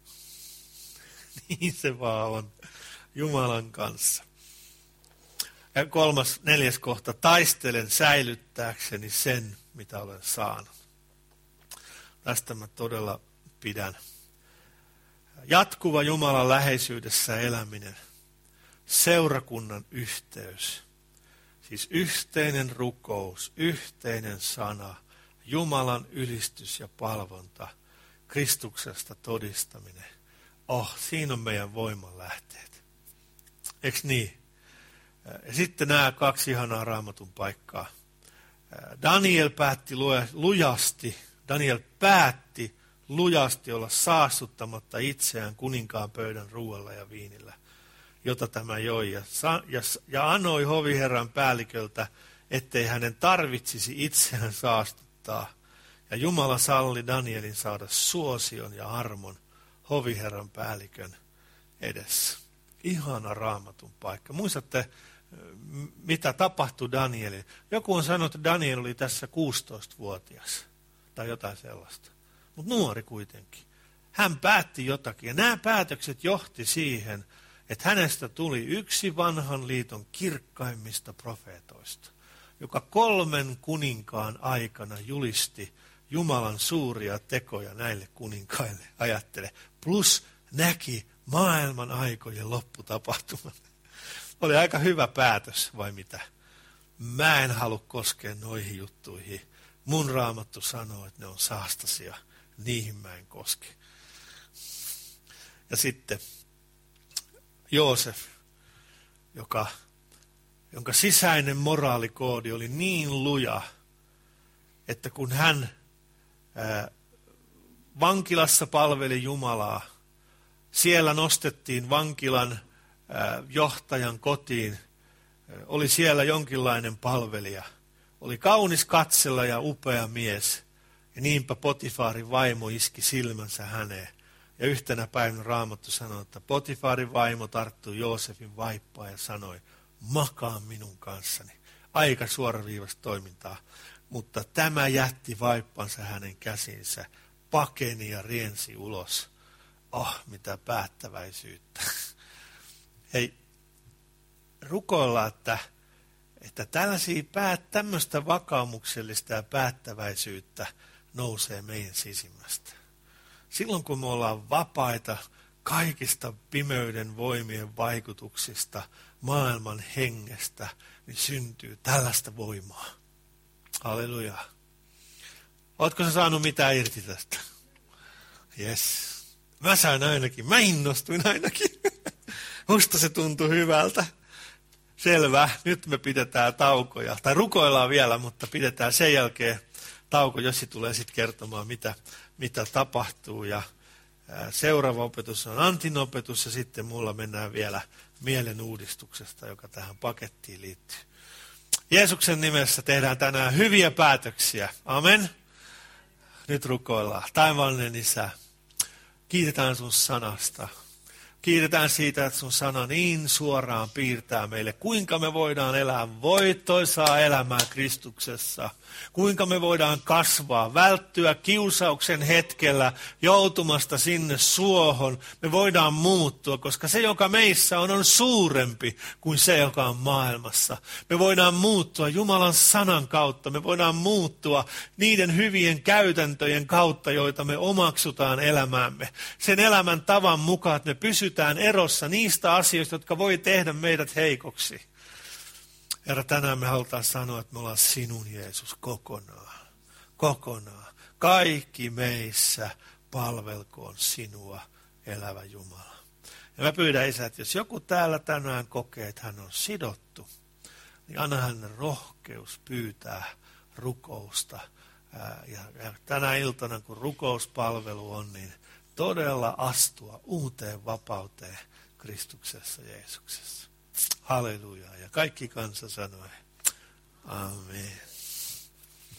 Niin se vaan on Jumalan kanssa. Ja neljäs kohta, taistelen säilyttääkseni sen, mitä olen saanut. Tästä mä todella pidän. Jatkuva Jumalan läheisyydessä eläminen, seurakunnan yhteys, siis yhteinen rukous, yhteinen sana, Jumalan ylistys ja palvonta, Kristuksesta todistaminen. Siinä on meidän voimanlähteet. Eikö niin? Ja sitten nämä kaksi ihanaa Raamatun paikkaa. Daniel päätti lujasti olla saastuttamatta itseään kuninkaan pöydän ruoalla ja viinillä, jota tämä joi. Ja anoi hoviherran päälliköltä, ettei hänen tarvitsisi itseään saastuttaa. Ja Jumala salli Danielin saada suosion ja armon hoviherran päällikön edessä. Ihana Raamatun paikka. Muistatte, mitä tapahtui Danielille? Joku on sanonut, että Daniel oli tässä 16-vuotias tai jotain sellaista. Mutta nuori kuitenkin. Hän päätti jotakin ja nämä päätökset johti siihen, että hänestä tuli yksi vanhan liiton kirkkaimmista profeetoista, joka 3 kuninkaan aikana julisti Jumalan suuria tekoja näille kuninkaille, ajattele, plus näki maailman aikojen lopputapahtuman. Oli aika hyvä päätös, vai mitä? Mä en halua koskea noihin juttuihin. Mun Raamattu sanoo, että ne on saastaisia. Niihin mä en koske. Ja sitten Joosef, jonka sisäinen moraalikoodi oli niin luja, että kun hän vankilassa palveli Jumalaa, siellä nostettiin vankilan johtajan kotiin, oli siellä jonkinlainen palvelija. Oli kaunis katsella ja upea mies. Ja niinpä Potifarin vaimo iski silmänsä häneen. Ja yhtenä päivänä Raamattu sanoi, että Potifarin vaimo tarttui Joosefin vaippaan ja sanoi, makaa minun kanssani. Aika suoraviivasta toimintaa. Mutta tämä jätti vaippansa hänen käsinsä, pakeni ja riensi ulos. Mitä päättäväisyyttä. Hei, rukoillaan, että tämmöistä vakaumuksellista ja päättäväisyyttä nousee meidän sisimmästä. Silloin kun me ollaan vapaita kaikista pimeyden voimien vaikutuksista, maailman hengestä, niin syntyy tällaista voimaa. Halleluja. Ootko sä saanut mitään irti tästä? Jes. Mä sain ainakin. Mä innostuin ainakin. Musta se tuntui hyvältä. Selvä. Nyt me pidetään taukoja. Tai rukoillaan vielä, mutta pidetään sen jälkeen tauko. Jossi tulee sitten kertomaan, mitä tapahtuu. Ja seuraava opetus on Antin opetus. Ja sitten mulla mennään vielä mielen uudistuksesta, joka tähän pakettiin liittyy. Jeesuksen nimessä tehdään tänään hyviä päätöksiä. Amen. Nyt rukoillaan. Taivaallinen Isä, kiitetään sun sanasta. Kiitetään siitä, että sun sana niin suoraan piirtää meille, kuinka me voidaan elää voittoisaa elämää Kristuksessa. Kuinka me voidaan kasvaa, välttyä kiusauksen hetkellä joutumasta sinne suohon. Me voidaan muuttua, koska se, joka meissä on suurempi kuin se, joka on maailmassa. Me voidaan muuttua Jumalan sanan kautta. Me voidaan muuttua niiden hyvien käytäntöjen kautta, joita me omaksutaan elämäämme. Sen elämän tavan mukaan, että me pysytään erossa niistä asioista, jotka voi tehdä meidät heikoksi. Herra, tänään me halutaan sanoa, että me ollaan sinun Jeesus kokonaan. Kokonaan. Kaikki meissä palvelkoon sinua, elävä Jumala. Ja mä pyydän, Isä, että jos joku täällä tänään kokee, että hän on sidottu, niin anna hänelle rohkeus pyytää rukousta. Ja tänä iltana, kun rukouspalvelu on, niin todella astua uuteen vapauteen Kristuksessa Jeesuksessa. Halleluja. Ja kaikki kansa sanoi, amen.